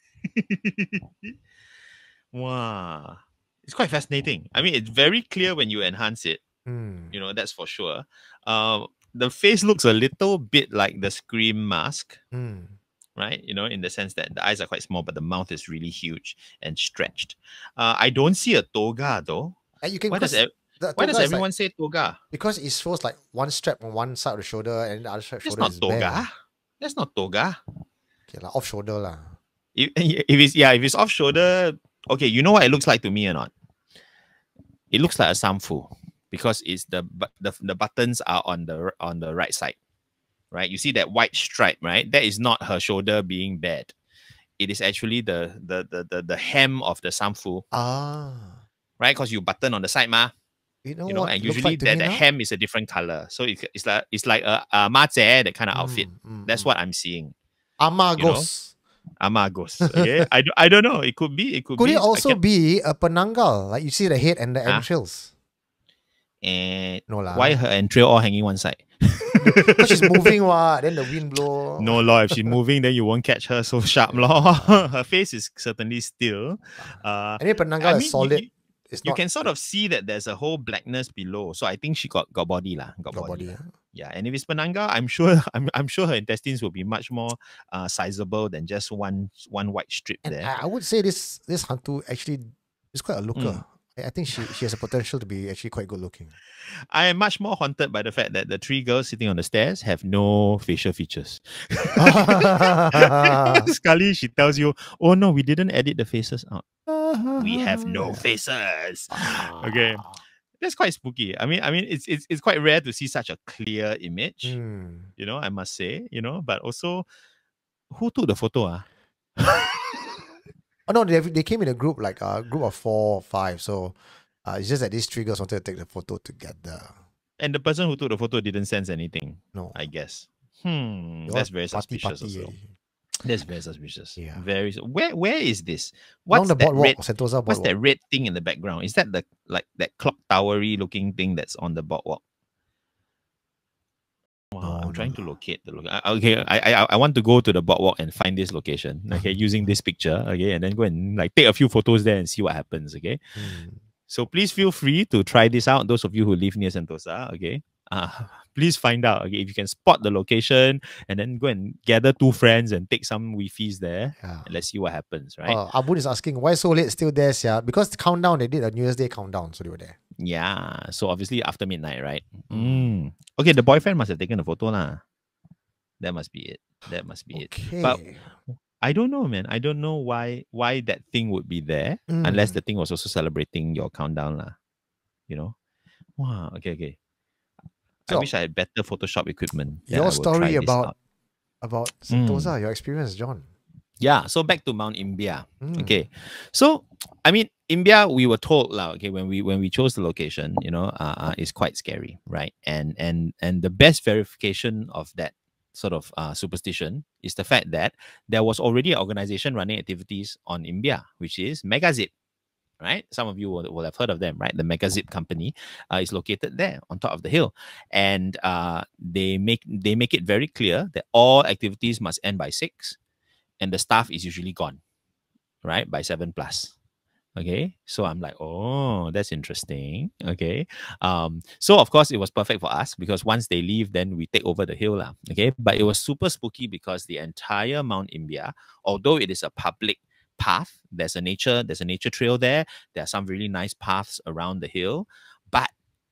Wow. It's quite fascinating. I mean, it's very clear when you enhance it, Hmm. you know, that's for sure. Uh, the face looks a little bit like the Scream mask, Hmm. right? You know, in the sense that the eyes are quite small, but the mouth is really huge and stretched. Uh, I don't see a toga though. And you can Why does because ev- the why does toga is like everyone say toga? because it shows like one strap on one side of the shoulder and the other side of the That's shoulder not is toga. bare. That's not toga. Okay, like off shoulder lah. If, if it's yeah, if it's off shoulder, okay, you know what it looks like to me or not? It looks like a samfu because it's the bu- the the buttons are on the on the right side, right? You see that white stripe, right? That is not her shoulder being bared. It is actually the the the the, the hem of the samfu, Ah, right? Because you button on the side, ma. you know You know, what and it looks usually like to that me the now? hem is a different color, so it's, it's like it's like a, a ma zeh, that kind of outfit. Mm, mm, That's mm. what I'm seeing. Amagos. Amagos. Okay, I, do, I don't know. It could be. It could, Could be. it I also can- be a penanggal? Like you see the head and the Huh? entrails? And No lah. why her entrail all hanging one side? Because she's moving, what? Then the wind blow. No, law. If she's moving, then you won't catch her so sharp, law. Her face is certainly still. Uh, Any penanggal I is mean, solid. you, It's you not can sort of see that there's a whole blackness below. So I think she got got body lah. Got, got body. body. lah. huh? Yeah, and if it's penanga, I'm sure I'm, I'm sure her intestines will be much more uh, sizable than just one one white strip And there. I, I would say this this hantu actually is quite a looker. Mm. I, I think she she has a potential to be actually quite good looking. I am much more haunted by the fact that the three girls sitting on the stairs have no facial features. Scully, she tells you, "Oh no, we didn't edit the faces out. We have no faces." Okay. That's quite spooky. I mean, I mean, it's it's it's quite rare to see such a clear image. Hmm. You know, I must say. You know, but also, who took the photo? Ah, Oh no, they they came in a group like a group of four or five. So uh, it's just that these three girls wanted to take the photo together. and the person who took the photo didn't sense anything. No, I guess. Hmm, they that's all very party suspicious. party. Also, already. that's very suspicious. Yeah. Very. su- Where where is this? Along What's the that boardwalk, red? Sentosa What's boardwalk. that red thing in the background? Is that the like that clock towery looking thing that's on the boardwalk? Wow, No, I'm no, trying to no. locate the look. Okay, I, I I want to go to the boardwalk and find this location. Okay, using this picture. Okay, and then go and like take a few photos there and see what happens. Okay, Hmm. so please feel free to try this out. Those of you who live near Sentosa. Okay, uh, please find out. Okay, if you can spot the location and then go and gather two friends and take some Wi-Fi's there. Yeah. And let's see what happens. Right. Uh, Abun is asking why so late still there, yeah? Because the countdown they did a New Year's Day countdown, so they were there. Yeah. So obviously after midnight, right? Mm. Mm. Okay, the boyfriend must have taken a photo lah. That must be it. That must be it. Okay. But I don't know, man. I don't know why why that thing would be there unless Mm. the thing was also celebrating your countdown lah. You know? Wow. Okay, okay. I So, wish I had better Photoshop equipment. Then I your will story try this about out. about Mm. Sentosa, your experience, John. Yeah, so back to Mount Imbia. Mm. Okay. So I mean Imbia, we were told lah, okay, when we when we chose the location, you know, uh, uh is quite scary, right? And and and the best verification of that sort of uh, superstition is the fact that there was already an organization running activities on Imbia, which is Megazip, right? Some of you will, will have heard of them, right? The Megazip company uh, is located there on top of the hill, and uh, they make they make it very clear that all activities must end by six, and the staff is usually gone, right, by seven plus. Okay, so I'm like, oh, that's interesting. Okay, um, so of course it was perfect for us because once they leave, then we take over the hill, lah. Okay, but it was super spooky because the entire Mount Imbia, although it is a public path, there's a nature, there's a nature trail there. There are some really nice paths around the hill, but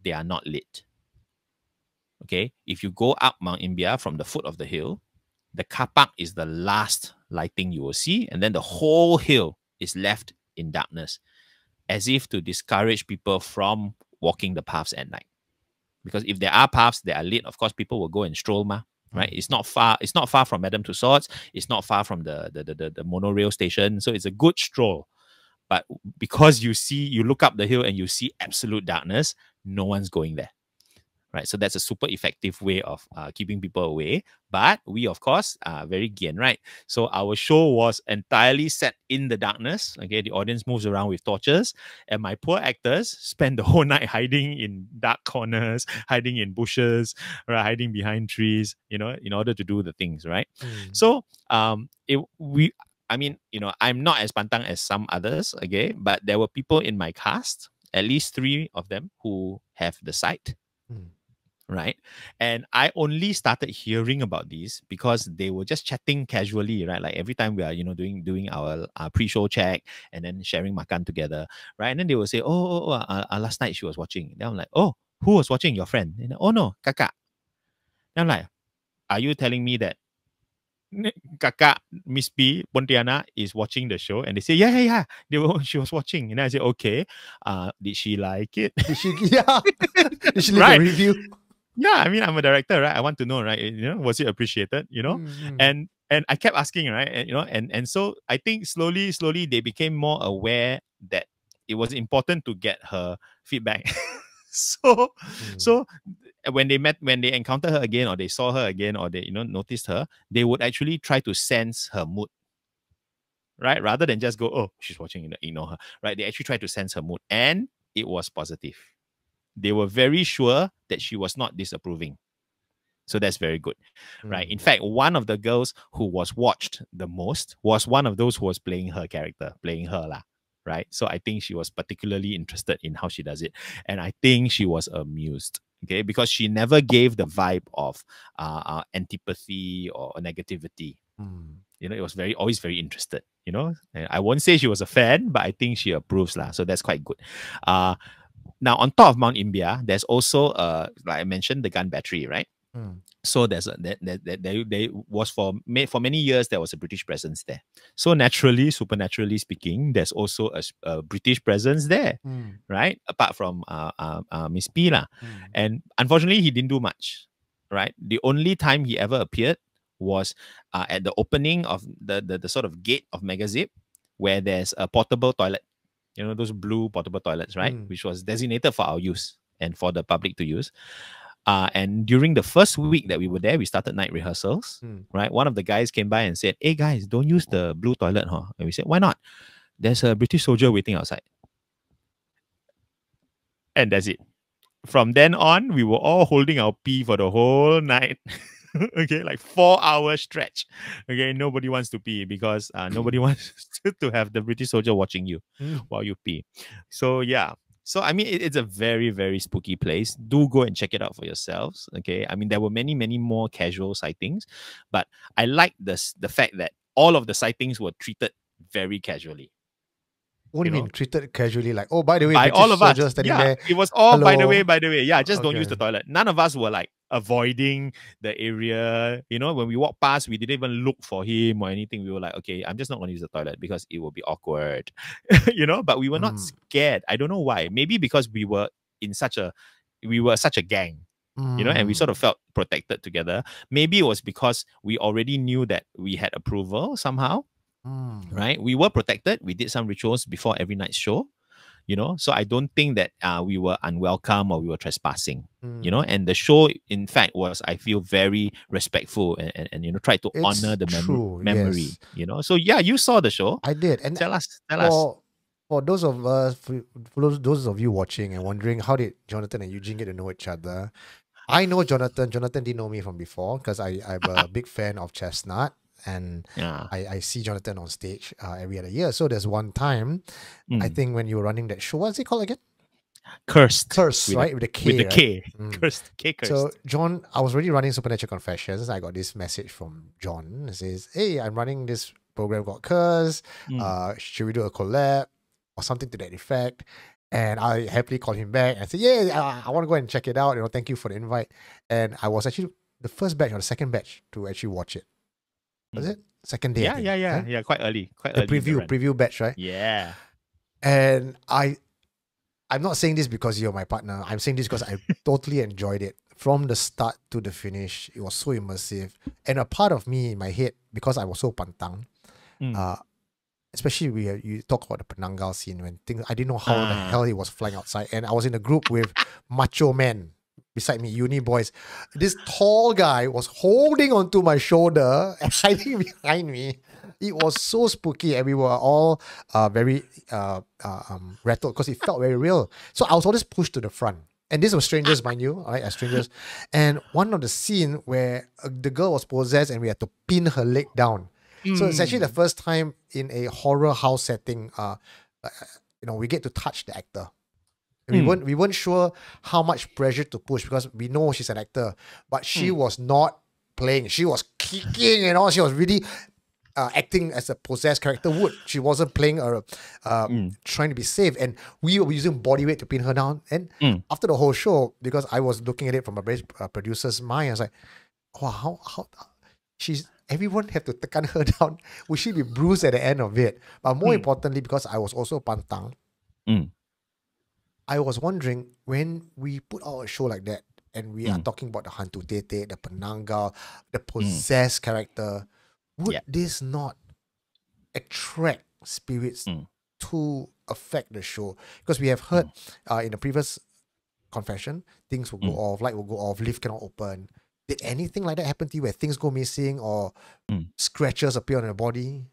they are not lit. Okay, if you go up Mount Imbiah from the foot of the hill, the car park is the last lighting you will see, and then the whole hill is left in darkness, as if to discourage people from walking the paths at night. Because if there are paths that are lit, of course, people will go and stroll, ma. Right? Mm. It's not far. It's not far from Madame Tussauds. It's not far from the the, the the the monorail station. So it's a good stroll. But because you see, you look up the hill and you see absolute darkness, no one's going there. Right, so that's a super effective way of uh, keeping people away. But we, of course, are very gian, right? So our show was entirely set in the darkness. Okay, the audience moves around with torches, and my poor actors spend the whole night hiding in dark corners, hiding in bushes, right, hiding behind trees, you know, in order to do the things, right? Mm. So, um, it we. I mean, you know, I'm not as pantang as some others, okay, but there were people in my cast, at least three of them, who have the sight. Mm. Right, and I only started hearing about these because they were just chatting casually, right? Like every time we are, you know, doing doing our uh, pre-show check and then sharing makan together, right? And then they will say, "Oh, oh, oh uh, uh, last night she was watching." Then I'm like, "Oh, who was watching? Your friend?" And, oh no, kakak. Then I'm like, "Are you telling me that kakak Miss P Pontianak is watching the show?" And they say, "Yeah, yeah, yeah. They were, she was watching." And I say, "Okay, uh, did she like it? Did she? Yeah. Did she leave right. a review?" Yeah, I mean, I'm a director, right? I want to know, right? You know, was it appreciated? You know, mm-hmm. and and I kept asking, right? And you know, and and so I think slowly, slowly they became more aware that it was important to get her feedback. so, mm. so when they met, when they encountered her again, or they saw her again, or they you know noticed her, they would actually try to sense her mood. Right, rather than just go, "Oh, she's watching," ignore her. Right, they actually try to sense her mood, and it was positive. They were very sure that she was not disapproving. So that's very good, mm. right? In fact, one of the girls who was watched the most was one of those who was playing her character, playing her lah, right? So I think she was particularly interested in how she does it. And I think she was amused, okay? Because she never gave the vibe of uh, uh, antipathy or negativity. Mm. You know, it was very, always very interested, you know? And I won't say she was a fan, but I think she approves lah. So that's quite good. Uh, Now, on top of Mount Imbiah, there's also, uh, like I mentioned, the gun battery, right? Mm. So there's a, that that that there, there was for for many years there was a British presence there. So naturally, supernaturally speaking, there's also a, a British presence there, mm. right? Apart from uh, uh, uh, Miss P lah. Mm. And unfortunately, he didn't do much, right? The only time he ever appeared was uh, at the opening of the, the the sort of gate of Megazip, where there's a portable toilet. You know, those blue portable toilets, right? Mm. Which was designated for our use and for the public to use. Uh, and during the first week that we were there, we started night rehearsals, mm. right? One of the guys came by and said, "Hey guys, don't use the blue toilet, huh?" And we said, "Why not? There's a British soldier waiting outside." And that's it. From then on, we were all holding our pee for the whole night. Okay, like four hour stretch. Okay, nobody wants to pee because uh, nobody wants to have the British soldier watching you mm. while you pee. So yeah, so I mean, it, it's a very very spooky place. Do go and check it out for yourselves. Okay, I mean, there were many many more casual sightings, but I like this the fact that all of the sightings were treated very casually. What do you, you mean know? Treated casually? Like, oh, by the way, by British all of us, standing yeah, there. It was all Hello. by the way, by the way, yeah. Just okay. don't use the toilet. None of us were like avoiding the area. You know, when we walked past, we didn't even look for him or anything. We were like, okay, I'm just not going to use the toilet because it will be awkward. You know, but we were not mm. scared. I don't know why. Maybe because we were in such a, we were such a gang. Mm. You know, and we sort of felt protected together. Maybe it was because we already knew that we had approval somehow. Mm. Right, we were protected. We did some rituals before every night's show, you know. So I don't think that uh, we were unwelcome or we were trespassing, mm. you know. And the show, in fact, was I feel very respectful and, and, and you know tried to it's honor the mem- true, memory, yes. you know. So yeah, you saw the show. I did, and tell us, tell for, us. For those of us, for, for those, those of you watching and wondering how did Jonathan and Eugene get to know each other, I know Jonathan. Jonathan didn't know me from before because I I'm a big fan of Chestnut. And yeah. I, I see Jonathan on stage uh, every other year. So there's one time, mm. I think when you were running that show, what's it called again? Cursed. Cursed, with right? A, with the K, With the right? K. Mm. Cursed. K cursed. So John, I was already running Supernatural Confessions. I got this message from John. It says, hey, I'm running this program called Cursed. Mm. Uh, should we do a collab? Or something to that effect. And I happily called him back and said, yeah, I, I want to go and check it out. You know, thank you for the invite. And I was actually the first batch or the second batch to actually watch it. Was Mm. it? Second day. I Yeah, think, yeah, yeah, huh? yeah. Quite early. Quite The early. in the preview, run. preview batch, right? Yeah. And I, I'm not saying this because you're my partner. I'm saying this because I totally enjoyed it from the start to the finish. It was so immersive, and a part of me in my head, because I was so pantang, Mm. uh, especially we you talk about the Penanggal scene when things I didn't know how the Ah. hell it was flying outside, and I was in a group with macho men beside me, uni boys. This tall guy was holding onto my shoulder and hiding behind me. It was so spooky, and we were all uh, very uh, uh, um, rattled because it felt very real. So I was always pushed to the front. And these were strangers, mind you, all right, as strangers. And one of the scene where uh, the girl was possessed and we had to pin her leg down. So it's actually the Mm. first time in a horror house setting, uh, uh, you know, we get to touch the actor. We Mm. weren't we weren't sure how much pressure to push because we know she's an actor, but she Mm. was not playing. She was kicking and all. She was really uh, acting as a possessed character would. She wasn't playing a uh, Mm. trying to be safe, and we were using body weight to pin her down. And Mm. after the whole show, because I was looking at it from a British uh, producer's mind, I was like, "Wow, how how she's." Everyone have to tekan her down. Will she be bruised at the end of it? But more Mm. importantly, because I was also pantang, Mm. I was wondering when we put out a show like that and we are Mm. talking about the Hantu Tete, the Penanggal, the possessed character, would Yeah. this not attract spirits Mm. to affect the show? Because we have heard uh, in the previous confession, things will go Mm. off, light will go off, lift cannot open. Did anything like that happen to you where things go missing or Mm. scratches appear on your body?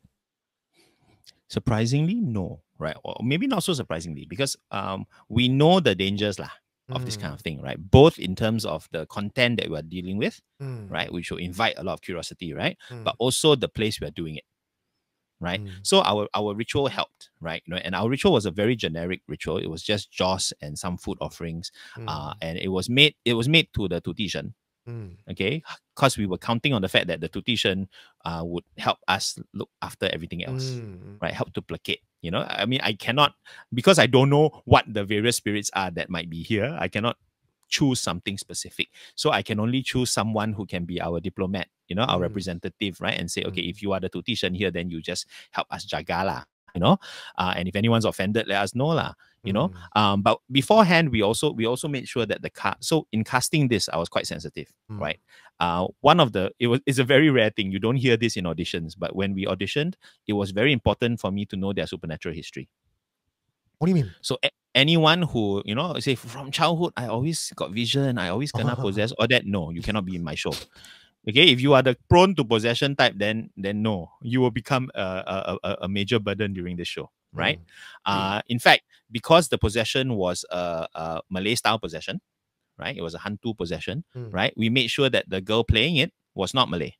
Surprisingly, no. Right. Or maybe not so surprisingly, because um we know the dangers lah of this kind Mm, of thing, right? Both in terms of the content that we are dealing with, mm, right? Which will invite a lot of curiosity, right? mm, But also the place we are doing it. Right. mm, So our our ritual helped, right? You know, and our ritual was a very generic ritual. It was just joss and some food offerings. Uh, mm, and it was made it was made to the Tutishan, mm, okay? Because we were counting on the fact that the Tutishan uh would help us look after everything else, mm, right? Help to placate. You know, I mean, I cannot, because I don't know what the various spirits are that might be here. I cannot choose something specific. So I can only choose someone who can be our diplomat, you know, our Mm. representative, right? And say, okay, Mm. if you are the Tutishan here, then you just help us jaga lah, you know. Uh, and if anyone's offended, let us know lah, you know. Mm. Um, but beforehand, we also we also made sure that the cast. So in casting this, I was quite sensitive, Mm. right? Uh, one of the it was it's a very rare thing. You don't hear this in auditions, but when we auditioned, it was very important for me to know their supernatural history. What do you mean? So a- anyone who, you know, say from childhood, I always got vision, I always gonna possess, or that, no, you cannot be in my show. Okay, if you are the prone to possession type, then then no, you will become a a, a, a major burden during the show, right? Mm. Uh, in fact, because the possession was a, a Malay style possession, right? It was a hantu possession, Mm. right? We made sure that the girl playing it was not Malay.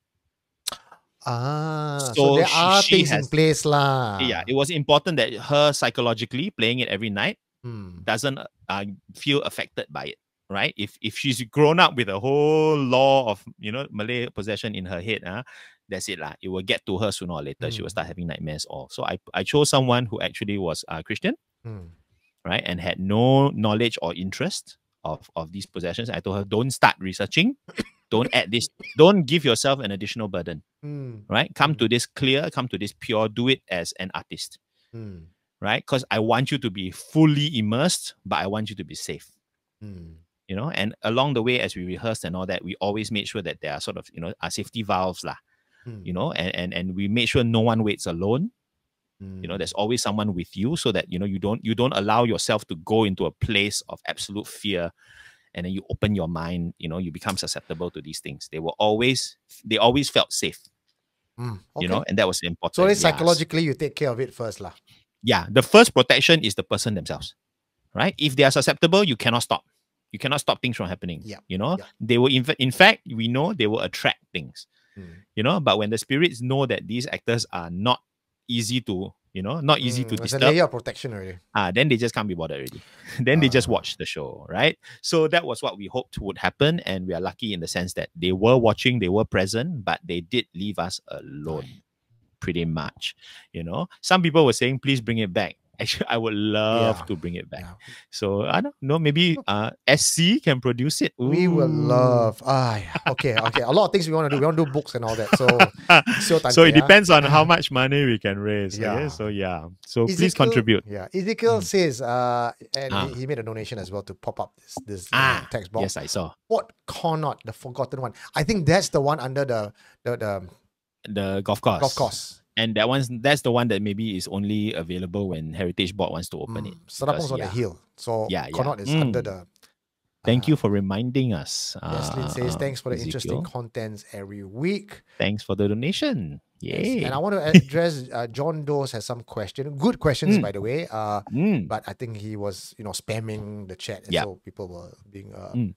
Ah, so, So there she- are she things in has- place lah. Yeah, it was important that her psychologically playing it every night Mm. doesn't uh, feel affected by it, right? If if she's grown up with a whole law of, you know, Malay possession in her head, uh, that's it lah. It will get to her sooner or later. She will Mm. start having nightmares. Or so I I chose someone who actually was uh, Christian, Mm. right, and had no knowledge or interest of of these possessions. I told her, don't start researching, don't add this, don't give yourself an additional burden, Mm. right? Come Mm. to this clear, come to this pure. Do it as an artist. Mm. Right? Because I want you to be fully immersed, but I want you to be safe. Mm. You know, and along the way, as we rehearsed and all that, we always made sure that there are sort of, you know, our safety valves, lah. Mm. You know, and and and we made sure no one waits alone. You know, Mm. there's always someone with you, so that you know you don't you don't allow yourself to go into a place of absolute fear, and then you open your mind. You know, you become susceptible to these things. They were always they always felt safe. Mm. You Okay. know, and that was important. So then Yeah. psychologically, you take care of it first lah. Yeah, the first protection is the person themselves, right? If they are susceptible, you cannot stop. You cannot stop things from happening. Yep, You know, yep. they will, in, fa- in fact, we know they will attract things, Mm. you know, but when the spirits know that these actors are not easy to, you know, not easy to Mm, There's a disturb, layer of protection already. ah, then they just can't be bothered already. Then they just Ah. watch the show, right? So that was what we hoped would happen. And we are lucky in the sense that they were watching, they were present, but they did leave us alone. Pretty much, you know. Some people were saying, please bring it back. Actually, I would love Yeah. to bring it back. Yeah. So I don't know. Maybe uh, S C can produce it. We will Ooh. love. Ah, yeah. Okay, okay. A lot of things we want to do. We want to do books and all that. So, so, So it yeah. depends on how much money we can raise. Yeah. Okay. So yeah. So please Ezekiel- contribute. Yeah, Ezekiel Mm. says, uh, and Ah. he, he made a donation as well to pop up this this uh, Ah, text box. yes, I saw Port Connaught, the forgotten one. I think that's the one under the the, the the golf course. golf course. And that one's that's the one that maybe is only available when Heritage Board wants to open it. Mm, Serapong's because, on yeah. the hill, so Yeah, yeah. Connaught is Mm. under the. Thank uh, you for reminding us. Yaslin uh, says, uh, thanks for the interesting Ezekiel. contents every week. Thanks for the donation. Yes, Yay. and I want to address uh, John Doe's has some question. Good questions, Mm. by the way. Uh, Mm. but I think he was, you know, spamming the chat, and Yeah. so people were being uh, Mm.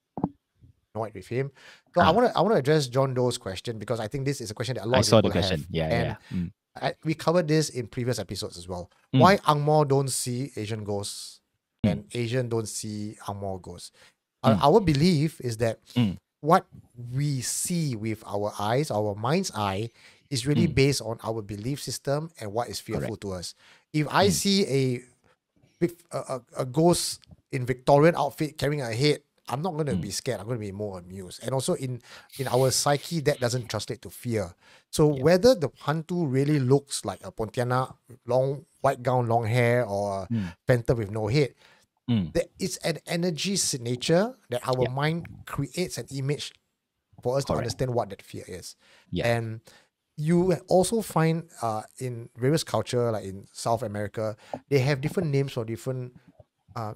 annoyed with him. So I Ah. want to I want to address John Doe's question because I think this is a question that a lot I of saw the people question. have. Yeah, and yeah. yeah. Mm. I, we covered this in previous episodes as well. Mm. Why Angmo don't see Asian ghosts Mm. and Asian don't see Angmo ghosts? Mm. Our, our belief is that Mm. what we see with our eyes, our mind's eye, is really Mm. based on our belief system and what is fearful to us. If I Mm. see a, big- a, a, a ghost in Victorian outfit carrying a head, I'm not going to Mm. be scared. I'm going to be more amused. And also in in our psyche, that doesn't translate to fear. So Yeah. whether the hantu really looks like a Pontianak, long white gown, long hair, or a Mm. phantom with no head, Mm. there is an energy signature that our Yeah. mind creates an image for us to Correct. understand what that fear is. Yeah. And you also find uh, in various culture, like in South America, they have different names for different uh,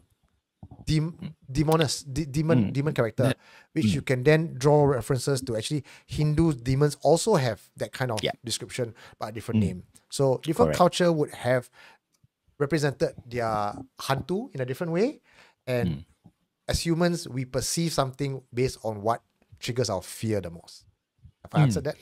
dem- demoness, de- demon, Mm. demon character, which Mm. you can then draw references to. Actually, Hindu demons also have that kind of Yeah. description, but a different Mm. name. So different Correct. culture would have represented their hantu in a different way. And Mm. as humans, we perceive something based on what triggers our fear the most. Have I Mm. answered that?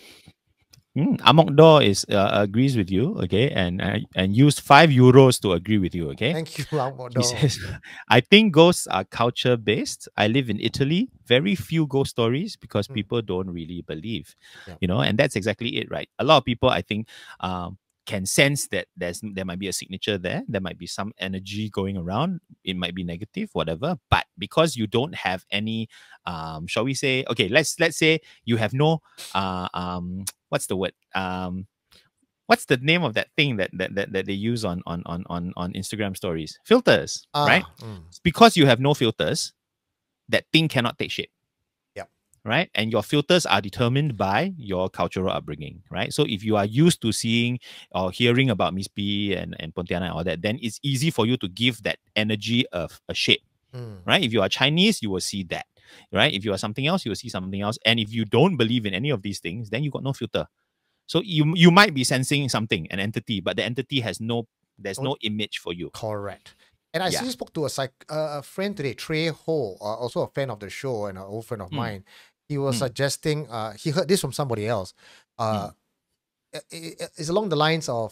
Mm. Amok Do is uh, agrees with you, okay, and uh, and used five euros to agree with you, okay. Thank you, Lambo. He says, I think ghosts are culture based. I live in Italy. Very few ghost stories because Mm. people don't really believe, Yeah. you know, and that's exactly it, right? A lot of people, I think, um, can sense that there's there might be a signature there. There might be some energy going around. It might be negative, whatever. But because you don't have any, um, shall we say, okay, let's let's say you have no, uh, um, what's the word, um. What's the name of that thing that that, that, that they use on, on on on on Instagram stories? Filters, Ah, right? mm. It's because you have no filters, that thing cannot take shape. Yep. Right? And your filters are determined by your cultural upbringing, right? So if you are used to seeing or hearing about Miss P and, and Pontianak and all that, then it's easy for you to give that energy of a shape, Mm. right? If you are Chinese, you will see that, right? If you are something else, you will see something else. And if you don't believe in any of these things, then you got no filter. So you you might be sensing something, an entity, but the entity has no, there's no image for you. Correct. And I Yeah. actually spoke to a psych, uh, a friend today, Trey Ho, uh, also a fan of the show and an old friend of Mm. mine. He was Mm. suggesting, uh, he heard this from somebody else. Uh, it- it- it's along the lines of,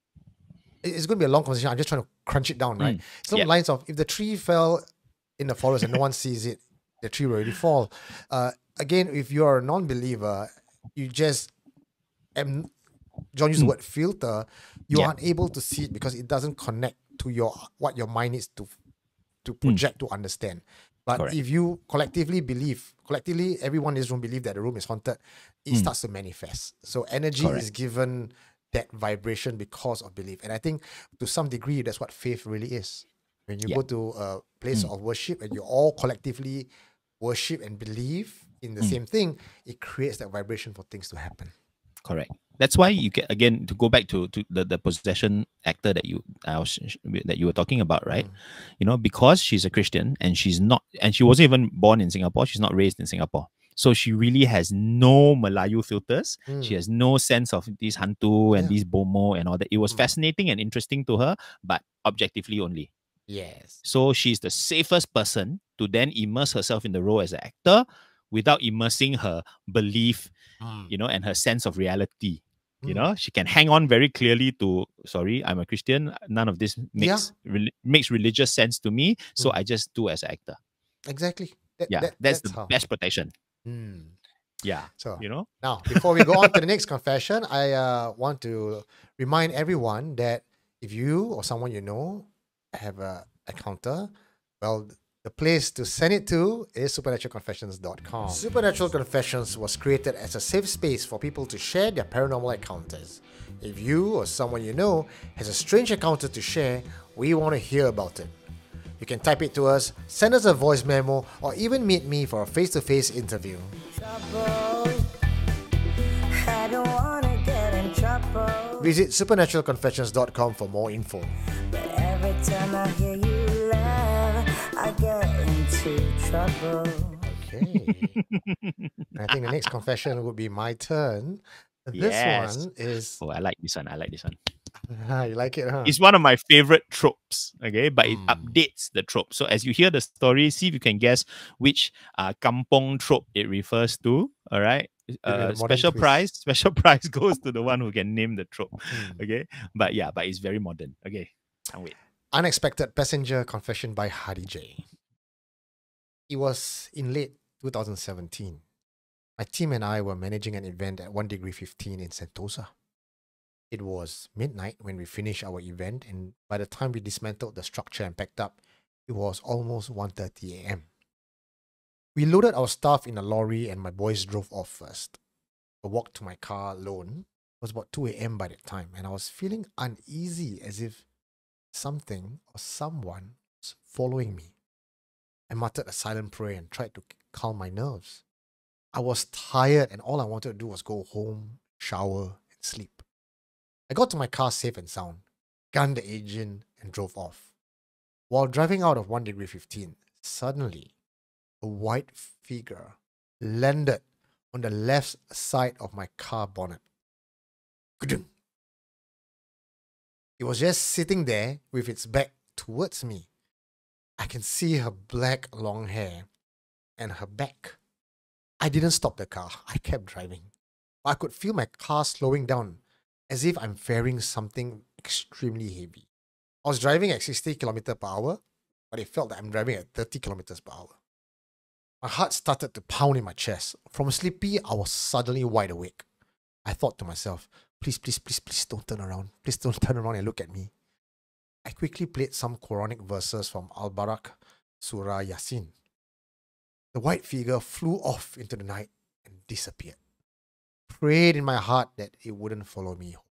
it- it's going to be a long conversation. I'm just trying to crunch it down, right? Mm. It's along Yeah. the lines of, if the tree fell in the forest and no one sees it, the tree will already fall. Uh, again, if you're a non-believer, you just, am, John used the Mm. word filter, you Yeah. aren't able to see it because it doesn't connect to your what your mind needs to to Mm. project to understand. But Correct. if you collectively believe, collectively everyone in this room believe that the room is haunted, it Mm. starts to manifest. So energy Correct. is given that vibration because of belief. And I think to some degree that's what faith really is. When you Yeah. go to a place Mm. of worship and you all collectively worship and believe in the Mm. same thing, it creates that vibration for things to happen. Correct. That's why you get, again, to go back to, to the, the possession actor that you I was, that you were talking about, right? Mm. You know, because she's a Christian and she's not, and she wasn't even born in Singapore. She's not raised in Singapore, so she really has no Melayu filters. She Mm. has no sense of these hantu and Yeah. these bomo and all that. It was Mm. fascinating and interesting to her, but objectively only. Yes. So she's the safest person to then immerse herself in the role as an actor without immersing her belief, you know, and her sense of reality. You Mm. know, she can hang on very clearly to, sorry, I'm a Christian. None of this makes rel- makes religious sense to me. So Mm. I just do as an actor. Exactly. That, Yeah, that- that's, that's the how. best protection. Mm. Yeah, So you know. now, before we go on to the next confession, I uh, want to remind everyone that If you or someone you know have a encounter, well, the place to send it to is supernatural confessions dot com. Supernatural Confessions was created as a safe space for people to share their paranormal encounters. If you or someone you know has a strange encounter to share, we want to hear about it. You can type it to us, send us a voice memo, or even meet me for a face-to-face interview. Visit supernatural confessions dot com for more info. But every time I hear you laugh, I get into trouble. Okay. I think the next confession would be my turn. This Yes. one is... Oh, I like this one. I like this one. Ah, you like it, huh? It's one of my favorite tropes, okay? But it Mm. updates the trope. So as you hear the story, see if you can guess which uh, kampong trope it refers to, all right? it a Uh, modern special twist. prize, special prize goes to the one who can name the trope, Mm. okay? But yeah, but it's very modern, okay? Can't wait. Unexpected Passenger Confession by Hardy J. It was in late two thousand seventeen. My team and I were managing an event at one degree fifteen in Sentosa. It was midnight when we finished our event, and by the time we dismantled the structure and packed up, it was almost one thirty a.m. We loaded our stuff in a lorry and my boys drove off first. I walked to my car alone. It was about two a.m. by that time, and I was feeling uneasy as if something or someone was following me. I muttered a silent prayer and tried to calm my nerves. I was tired and all I wanted to do was go home, shower, and sleep. I got to my car safe and sound, gunned the engine, and drove off. While driving out of one degree fifteen, suddenly, a white figure landed on the left side of my car bonnet. Gudung. It was just sitting there with its back towards me. I can see her black long hair and her back. I didn't stop the car. I kept driving. I could feel my car slowing down as if I'm carrying something extremely heavy. I was driving at sixty kilometers per hour, but it felt like I'm driving at thirty kilometers per hour. My heart started to pound in my chest. From sleepy, I was suddenly wide awake. I thought to myself, please, please, please, please don't turn around. Please don't turn around and look at me. I quickly played some Quranic verses from Al-Barak, Surah Yasin. The white figure flew off into the night and disappeared. Prayed in my heart that it wouldn't follow me home.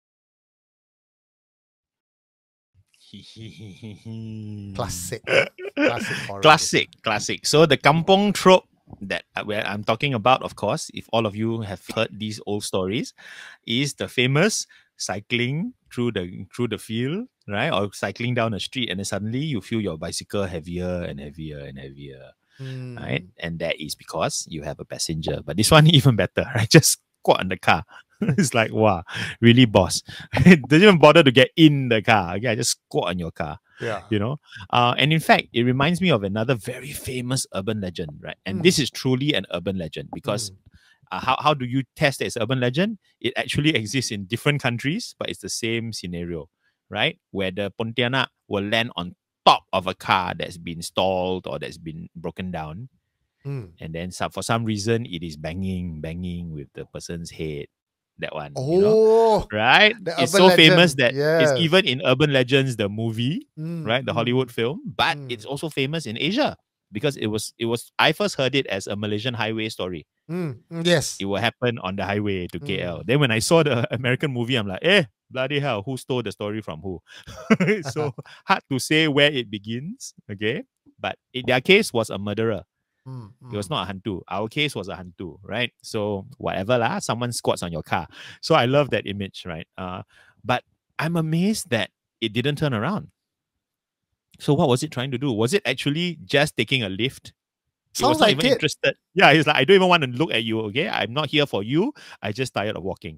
Classic. Classic horror. Classic, classic. So the kampong trope that uh, where I'm talking about, of course, if all of you have heard these old stories, is the famous cycling through the through the field, right? Or cycling down a street, and then suddenly you feel your bicycle heavier and heavier and heavier, Mm. right? And that is because you have a passenger. But this one even better, right? Just squat in the car. It's like, wow, really boss. Doesn't even bother to get in the car. Okay, just squat on your car. Yeah. You know, uh, and in fact, it reminds me of another very famous urban legend, right? And Mm. this is truly an urban legend because Mm. uh, how, how do you test it as urban legend? It actually exists in different countries, but it's the same scenario, right? Where the Pontianak will land on top of a car that's been stalled or that's been broken down, Mm. and then some, for some reason it is banging, banging with the person's head. That one, Oh, you know, right? the It's urban so famous legend, that yes. it's even in Urban Legends, the movie, Mm, right? The mm, Hollywood film, but mm. it's also famous in Asia because it was it was I first heard it as a Malaysian highway story. Mm, mm, yes. It will happen on the highway to K L. Mm. Then when I saw the American movie, I'm like, eh, bloody hell, who stole the story from who? So hard to say where it begins, okay? But in their case was a murderer. Mm, It was mm. not a hantu. Our case was a hantu, right? So whatever lah, someone squats on your car. So I love that image, right? Uh, but I'm amazed that it didn't turn around. So what was it trying to do? Was it actually just taking a lift? It was Sounds not like even it. interested. Yeah, he's like, I don't even want to look at you, okay? I'm not here for you. I just tired of walking.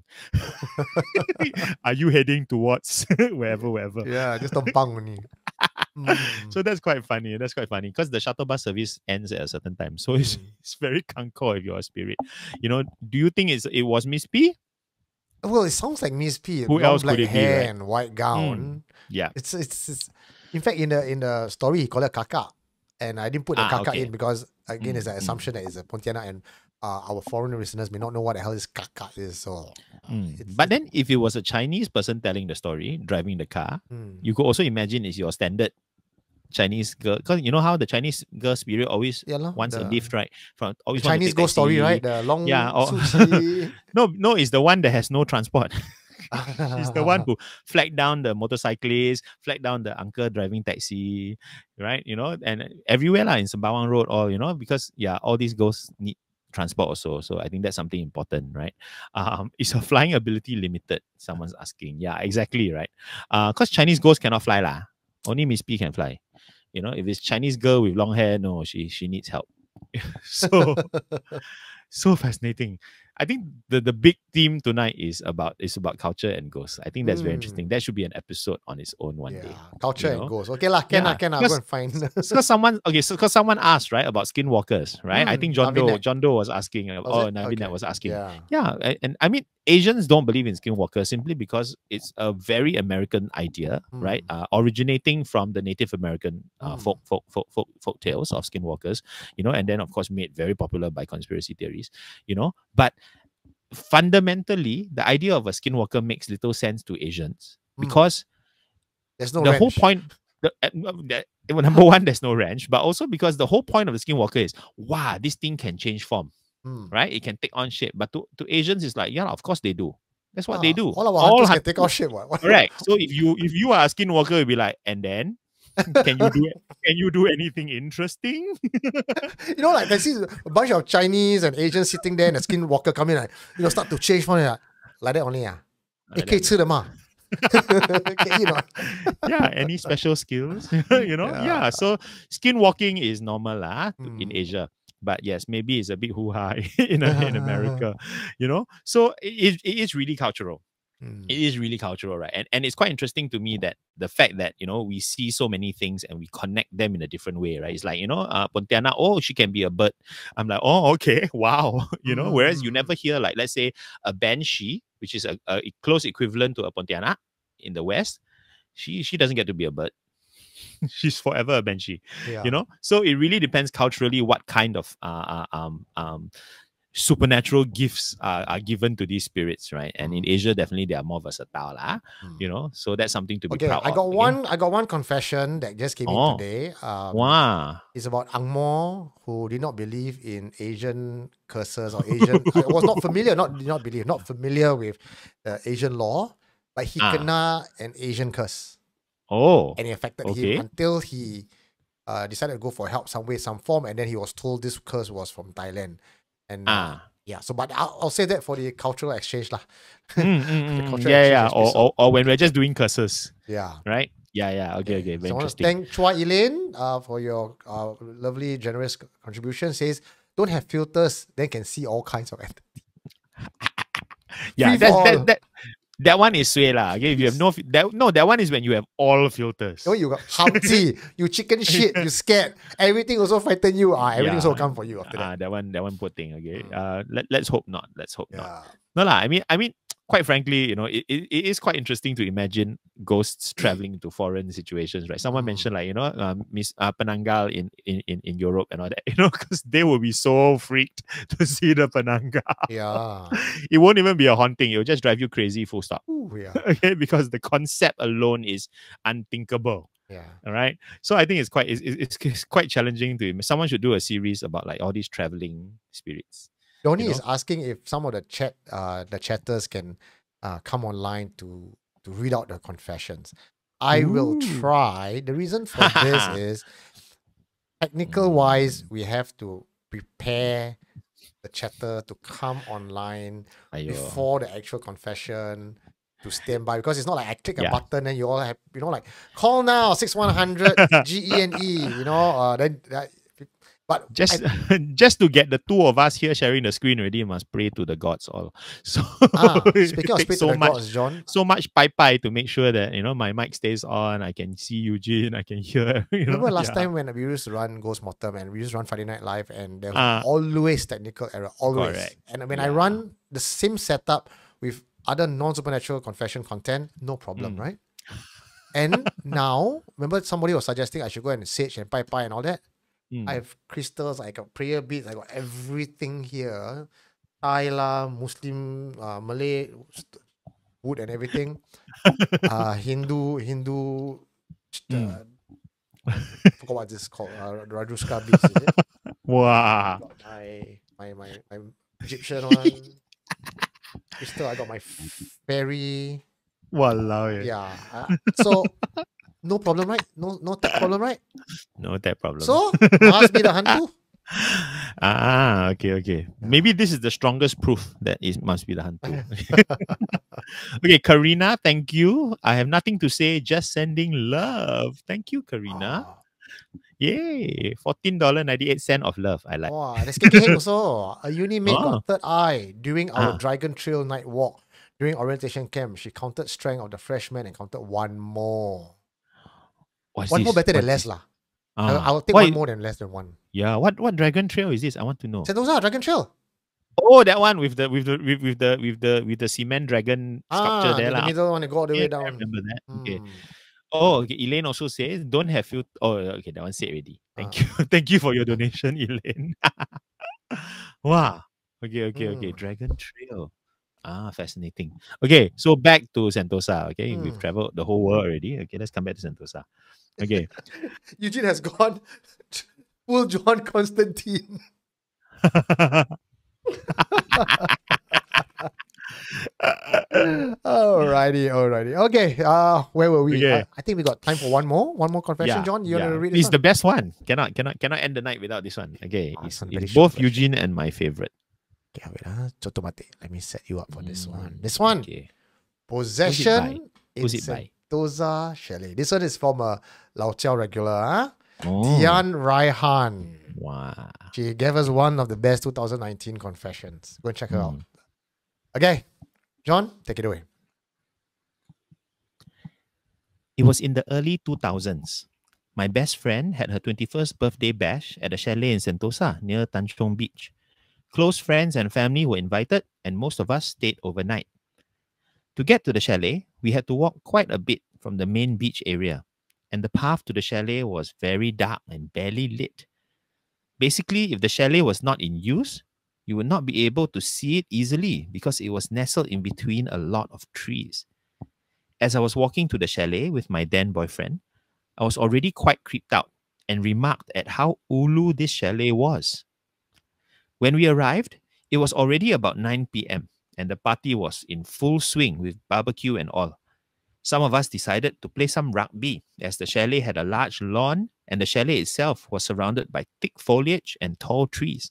Are you heading towards wherever, wherever? Yeah, just tumpang only. Mm. So that's quite funny. That's quite funny because the shuttle bus service ends at a certain time. So it's, Mm. it's very kanko if you're a spirit. You know, do you think it's, it was Miss P? Well, it sounds like Miss P. Who long else black could it be, hair right? and white gown. Yeah. It's, it's it's in fact in the in the story he called her Kaka, and I didn't put the Ah, Kaka okay. in because again, it's Mm, an assumption that it's a Pontianak, and uh, our foreign listeners may not know what the hell is kakak is. So, uh, Mm. it's, But it's- then, if it was a Chinese person telling the story, driving the car, mm, you could also imagine it's your standard Chinese girl. Because you know how the Chinese girl spirit always yeah, lah, wants a the- lift, right? From the always want to Chinese take ghost story, taxi. right? The long Yeah, or- sushi. No, no, it's the one that has no transport. He's the one who flagged down the motorcyclist, flagged down the uncle driving taxi, right? You know, and everywhere lah in Sembawang Road, or you know, because yeah, all these ghosts need transport also. So I think that's something important, right? Um, is her flying ability limited? Someone's asking. Yeah, exactly, right? Uh, because Chinese ghosts cannot fly lah. Only Miss P can fly. You know, if it's Chinese girl with long hair, no, she she needs help. so so fascinating. I think the, the big theme tonight is about is about culture and ghosts. I think that's very interesting. Mm. That should be an episode on its own one Yeah, day. culture you and know? ghosts. Okay lah, can Yeah, lah, can lah. Go because- and find. Because someone okay, so because someone asked right about skinwalkers, right? I Mm, think John Doe Navinet. John Doe was asking. uh, Was oh, it? Navinet Okay. was asking. Yeah. Yeah, a- and I mean Asians don't believe in skinwalkers simply because it's a very American idea, right? Uh, originating from the Native American uh, Mm. folk, folk folk folk folk tales of skinwalkers, you know, and then of course made very popular by conspiracy theories, you know. But fundamentally, the idea of a skinwalker makes little sense to Asians Mm. because There's no the whole ranch. point. The, uh, no, the- well, number one, there's no ranch, but also because the whole point of the skinwalker is, wow, this thing can change form, Mm. right? It can take on shape. But to, to Asians, it's like, yeah, of course they do. That's what they Ah, do. All our hunters hun- can take off shit. What? What- Correct. So if you if you are a skinwalker, you'll be like, and then can you do can you do anything interesting? You know, like I see a bunch of Chinese and Asians sitting there, and a skinwalker come in, like, you know, start to change from it. Like that only, ah. Eh, 可以吃的吗？可以 you know. Yeah, any special skills? you know? Yeah. Yeah. So skinwalking is normal lah to- in Mm. Asia. But yes, maybe it's a bit hoo ha in, in America, you know. So it, it is really cultural. Mm. It is really cultural, right? And and it's quite interesting to me that the fact that you know we see so many things and we connect them in a different way, right? It's like you know, uh, Pontianak, oh, she can be a bird. I'm like, oh, okay, wow, you know. Whereas you Mm. never hear like, let's say, a banshee, which is a, a close equivalent to a Pontianak in the West. She she doesn't get to be a bird. She's forever a banshee. Yeah. You know, so it really depends culturally what kind of uh, uh, um um supernatural gifts are, are given to these spirits, right? And in Asia, definitely they are more versatile, lah. Mm. You know, so that's something to be Okay, proud I of. got okay? one. I got one confession that just came Oh. in today. Um, Wow. It's about Angmo who did not believe in Asian curses or Asian. I was not familiar, not did not believe, not familiar with uh, Asian law, but he Ah. kena an Asian curse, Oh. and it affected Okay. him until he uh, decided to go for help some way, some form, and then he was told this curse was from Thailand, and uh, Ah. yeah. So, but I'll, I'll say that for the cultural exchange, lah. Mm, mm, The mm, cultural yeah, exchange yeah. Or, episode. or, or when we're just doing curses, Yeah. right? Yeah, yeah. Okay, okay. Very So I want to interesting. thank Chua Elaine uh, for your uh, lovely, generous c- contribution. Says, don't have filters, then can see all kinds of entities. Yeah, free that, for all. that, that, that one is sway lah. Okay, if you have no, fi- that, no, that one is when you have all filters. Oh, you got Humpty, you chicken shit, you scared. Everything also frighten you. Ah, everything also Yeah. come for you after Ah, that. that one, that one poor thing. Okay. Mm. Uh, let, let's hope not. Let's hope not. Yeah. No lah. I mean, I mean, quite frankly, you know, it, it, it is quite interesting to imagine ghosts traveling to foreign situations, right? Someone Mm. mentioned like, you know, um, Miss uh, Penanggal in, in in in Europe and all that, you know, because they will be so freaked to see the Penanggal. Yeah. It won't even be a haunting. It will just drive you crazy. Full stop. Ooh, yeah. Okay, because the concept alone is unthinkable. Yeah. All right. So I think it's quite it's, it's, it's quite challenging to. Someone should do a series about like all these traveling spirits. Donnie You is asking if some of the chat, uh, the chatters can uh, come online to to read out the confessions. I will Ooh. try. The reason for this is technical wise, we have to prepare the chatter to come online Aiyo. before the actual confession to stand by, because it's not like I click a Yeah. button and you all have, you know, like call now six one hundred G E N E, you know, uh, then that. But Just, I- just to get the two of us here sharing the screen already, must pray to the gods all. So ah, it speaking of takes speak to so the much, gods, John. so much pai pai to make sure that you know my mic stays on. I can see Eugene. I can hear. You know, Remember last yeah. time when we used to run Ghost Mortem and we used to run Friday Night Live, and there was Ah. always technical error, always. Correct. And when I Yeah. run the same setup with other non-supernatural confession content, no problem, Mm. right? And now, remember somebody was suggesting I should go and sage and pai pai and all that. Mm. I have crystals, I got prayer beads, I got everything here. Thai lah, Muslim, uh, Malay, st- wood and everything. uh, Hindu, Hindu, Mm. uh, I forgot what this is called. Uh, Rajuska beads, is it? Wow. Got my my my my Egyptian one. Crystal, I got my fairy. Walao. eh. Yeah. uh, so no problem, right? No no tech problem, right? No that problem. So must be the hantu. ah, okay, okay. Maybe this is the strongest proof that it must be the hantu. Okay, Karina, thank you. I have nothing to say, just sending love. Thank you, Karina. Oh, Yay. fourteen dollars and ninety-eight cents of love. I like. wow, there's K K Heng also. A uni mate Oh. got third eye during our Ah. Dragon Trail night walk. During orientation camp, she counted strength of the freshmen and counted one more. What's One more this? better than What's less this? lah. Ah. I'll, I'll take Why- one more than less than one. Yeah, what what dragon trail is this? I want to know. Sentosa Dragon Trail. Oh, that one with the with the with, with the with the with the cement dragon sculpture Ah, there in the lah. middle one, you go all the Yeah, way I down. remember that. Okay. Hmm. Oh, okay. Elaine also says don't have filter. Oh, okay, that one said already. Thank Ah. you, thank you for your donation, Elaine. Wow. Okay, okay, okay. Mm. Dragon Trail. Ah, fascinating. Okay, so back to Sentosa. Okay, we've Mm. traveled the whole world already. Okay, let's come back to Sentosa. Okay. Eugene has gone full John Constantine. Alrighty, alrighty. Okay, uh, where were we? Okay. I, I think we got time for one more. One more confession, Yeah, John. You yeah. want to read this It's one? the best one. Cannot, cannot, cannot end the night without this one. Okay, Ah, it's, this one it's very short both question. Eugene and my favorite. Okay, wait, uh, Choto mate. Let me set you up for this Mm, one. This one, Okay. possession in Who's it by? Sentosa Chalet. This one is from a Lao Chao regular, huh? Oh. Tian Raihan. Wow. She gave us one of the best two thousand nineteen confessions. Go and check her out. Mm. Okay, John, take it away. It was in the early two thousands. My best friend had her twenty-first birthday bash at a chalet in Sentosa near Tanjong Beach. Close friends and family were invited, and most of us stayed overnight. To get to the chalet, we had to walk quite a bit from the main beach area, and the path to the chalet was very dark and barely lit. Basically, if the chalet was not in use, you would not be able to see it easily because it was nestled in between a lot of trees. As I was walking to the chalet with my then boyfriend, I was already quite creeped out and remarked at how ulu this chalet was. When we arrived, it was already about nine p.m. and the party was in full swing with barbecue and all. Some of us decided to play some rugby as the chalet had a large lawn and the chalet itself was surrounded by thick foliage and tall trees.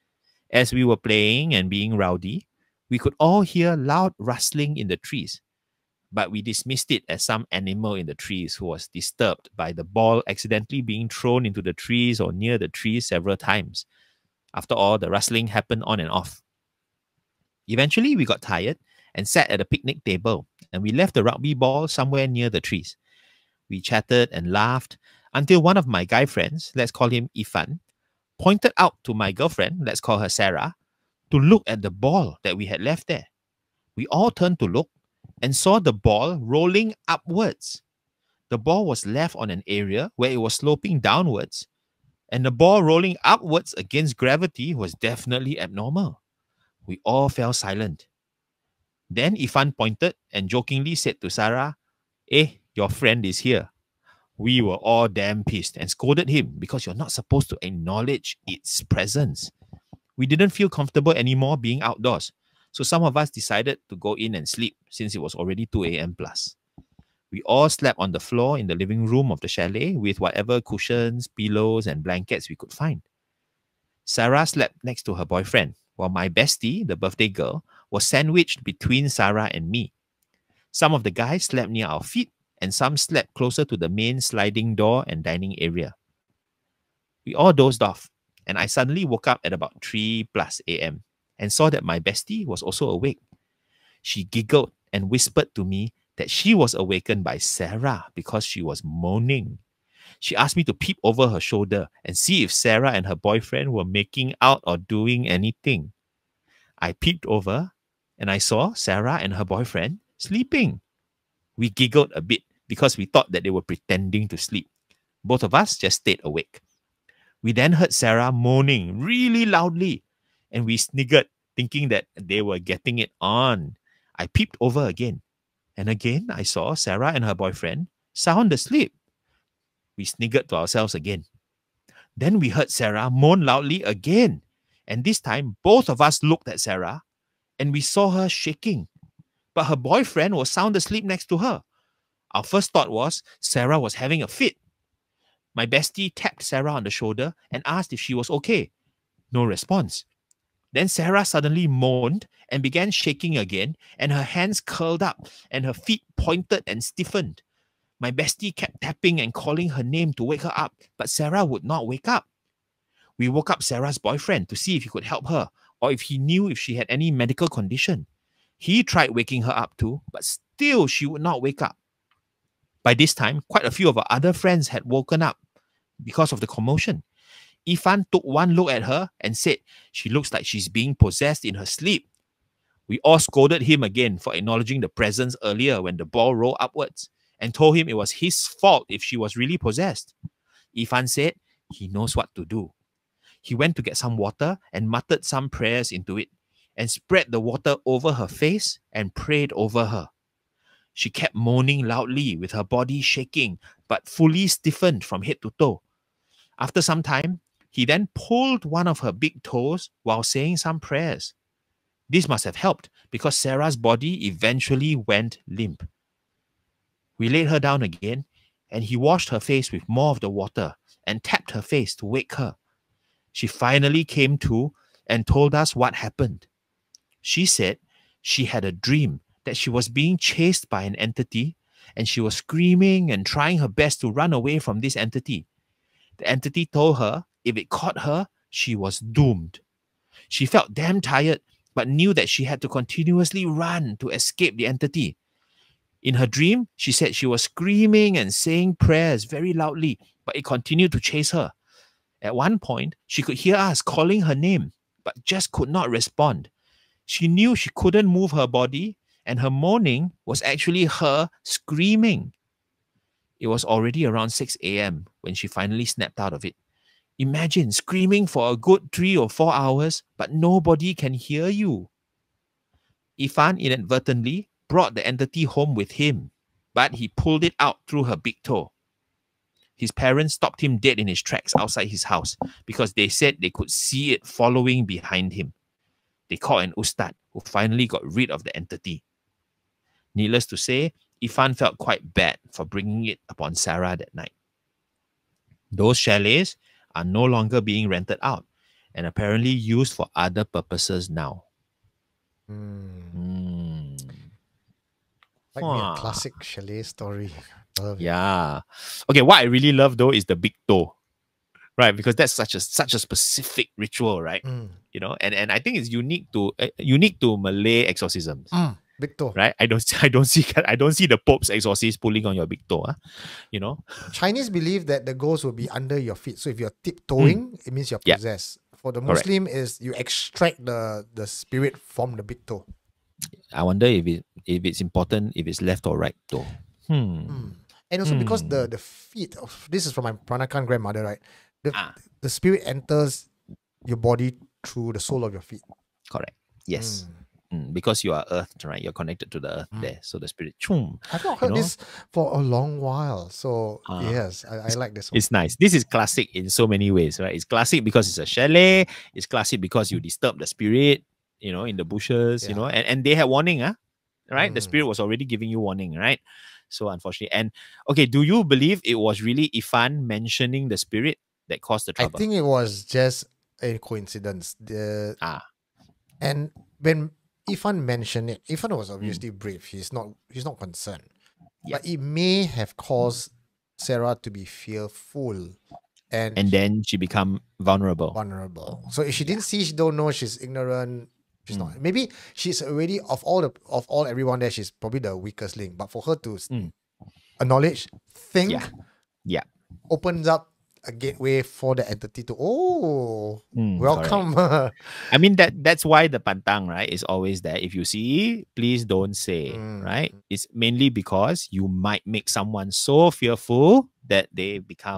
As we were playing and being rowdy, we could all hear loud rustling in the trees, but we dismissed it as some animal in the trees who was disturbed by the ball accidentally being thrown into the trees or near the trees several times. After all, the rustling happened on and off. Eventually, we got tired and sat at a picnic table, and we left the rugby ball somewhere near the trees. We chatted and laughed until one of my guy friends, let's call him Ifan, pointed out to my girlfriend, let's call her Sarah, to look at the ball that we had left there. We all turned to look and saw the ball rolling upwards. The ball was left on an area where it was sloping downwards, and the ball rolling upwards against gravity was definitely abnormal. We all fell silent. Then Ifan pointed and jokingly said to Sarah, "Eh, your friend is here." We were all damn pissed and scolded him because you're not supposed to acknowledge its presence. We didn't feel comfortable anymore being outdoors, so some of us decided to go in and sleep since it was already two a.m. plus. We all slept on the floor in the living room of the chalet with whatever cushions, pillows, and blankets we could find. Sarah slept next to her boyfriend, while my bestie, the birthday girl, was sandwiched between Sarah and me. Some of the guys slept near our feet, and some slept closer to the main sliding door and dining area. We all dozed off, and I suddenly woke up at about three plus a.m. and saw that my bestie was also awake. She giggled and whispered to me that she was awakened by Sarah because she was moaning. She asked me to peep over her shoulder and see if Sarah and her boyfriend were making out or doing anything. I peeped over and I saw Sarah and her boyfriend sleeping. We giggled a bit because we thought that they were pretending to sleep. Both of us just stayed awake. We then heard Sarah moaning really loudly, and we sniggered, thinking that they were getting it on. I peeped over again, and again I saw Sarah and her boyfriend sound asleep. We sniggered to ourselves again. Then we heard Sarah moan loudly again, and this time both of us looked at Sarah, and we saw her shaking. But her boyfriend was sound asleep next to her. Our first thought was Sarah was having a fit. My bestie tapped Sarah on the shoulder and asked if she was okay. No response. Then Sarah suddenly moaned and began shaking again, and her hands curled up and her feet pointed and stiffened. My bestie kept tapping and calling her name to wake her up, but Sarah would not wake up. We woke up Sarah's boyfriend to see if he could help her or if he knew if she had any medical condition. He tried waking her up too, but still she would not wake up. By this time, quite a few of our other friends had woken up because of the commotion. Ifan took one look at her and said, "She looks like she's being possessed in her sleep." We all scolded him again for acknowledging the presence earlier when the ball rolled upwards and told him it was his fault if she was really possessed. Ifan said he knows what to do. He went to get some water and muttered some prayers into it and spread the water over her face and prayed over her. She kept moaning loudly with her body shaking but fully stiffened from head to toe. After some time, he then pulled one of her big toes while saying some prayers. This must have helped because Sarah's body eventually went limp. We laid her down again, and he washed her face with more of the water and tapped her face to wake her. She finally came to and told us what happened. She said she had a dream that she was being chased by an entity, and she was screaming and trying her best to run away from this entity. The entity told her if it caught her, she was doomed. She felt damn tired, but knew that she had to continuously run to escape the entity. In her dream, she said she was screaming and saying prayers very loudly, but it continued to chase her. At one point, she could hear us calling her name, but just could not respond. She knew she couldn't move her body, and her moaning was actually her screaming. It was already around six a.m. when she finally snapped out of it. Imagine screaming for a good three or four hours, but nobody can hear you. Ifan inadvertently brought the entity home with him, but he pulled it out through her big toe. His parents stopped him dead in his tracks outside his house because they said they could see it following behind him. They called an ustad who finally got rid of the entity. Needless to say, Ifan felt quite bad for bringing it upon Sarah that night. Those chalets are no longer being rented out and apparently used for other purposes now. Mm. Mm. Like me, Wah. a classic chalet story. Love it. Yeah. Okay, what I really love though is the big toe. Right, because that's such a such a specific ritual, right? Mm. You know, and, and I think it's unique to uh, unique to Malay exorcisms. Mm. Big toe. Right? I don't I don't see I don't see the Pope's exorcist pulling on your big toe, huh? You know? Chinese believe that the ghost will be under your feet. So if you're tiptoeing, it means you're Yeah. possessed. For the Correct. Muslim, is you extract the, the spirit from the big toe. I wonder if it if it's important if it's left or right though. Hmm. Mm. And also because Hmm. the, the feet, of, this is from my Pranakan grandmother, right? The, Ah. the spirit enters your body through the sole of your feet. Correct. Yes. Mm. Mm, because you are earthed, right? You're connected to the earth there. So the spirit choom. I've not You heard know? this for a long while. So Ah. yes, I, I like this one. It's nice. This is classic in so many ways, right? It's classic because it's a chalet. It's classic because you disturb the spirit, you know, in the bushes, you Yeah. know, and, and they had warning, huh? Right? The Mm. spirit was already giving you warning, right? So unfortunately. And okay, do you believe it was really Ifan mentioning the spirit that caused the I trouble? think it was just a coincidence. The Ah. and when Ifan mentioned it, Ifan was Mm. obviously brave. He's not he's not concerned. Yeah. But it may have caused Sarah to be fearful and, And then she become vulnerable. vulnerable. So if she didn't see, she don't know, she's ignorant. She's Mm. not. Maybe she's already of all the of all everyone there, she's probably the weakest link. But for her to s- Mm. acknowledge, think, Yeah. Yeah. opens up a gateway for the entity to oh Mm, correct. welcome. I mean that that's why the pantang, right, is always there. If you see, please don't say, Mm. right? It's mainly because you might make someone so fearful that they become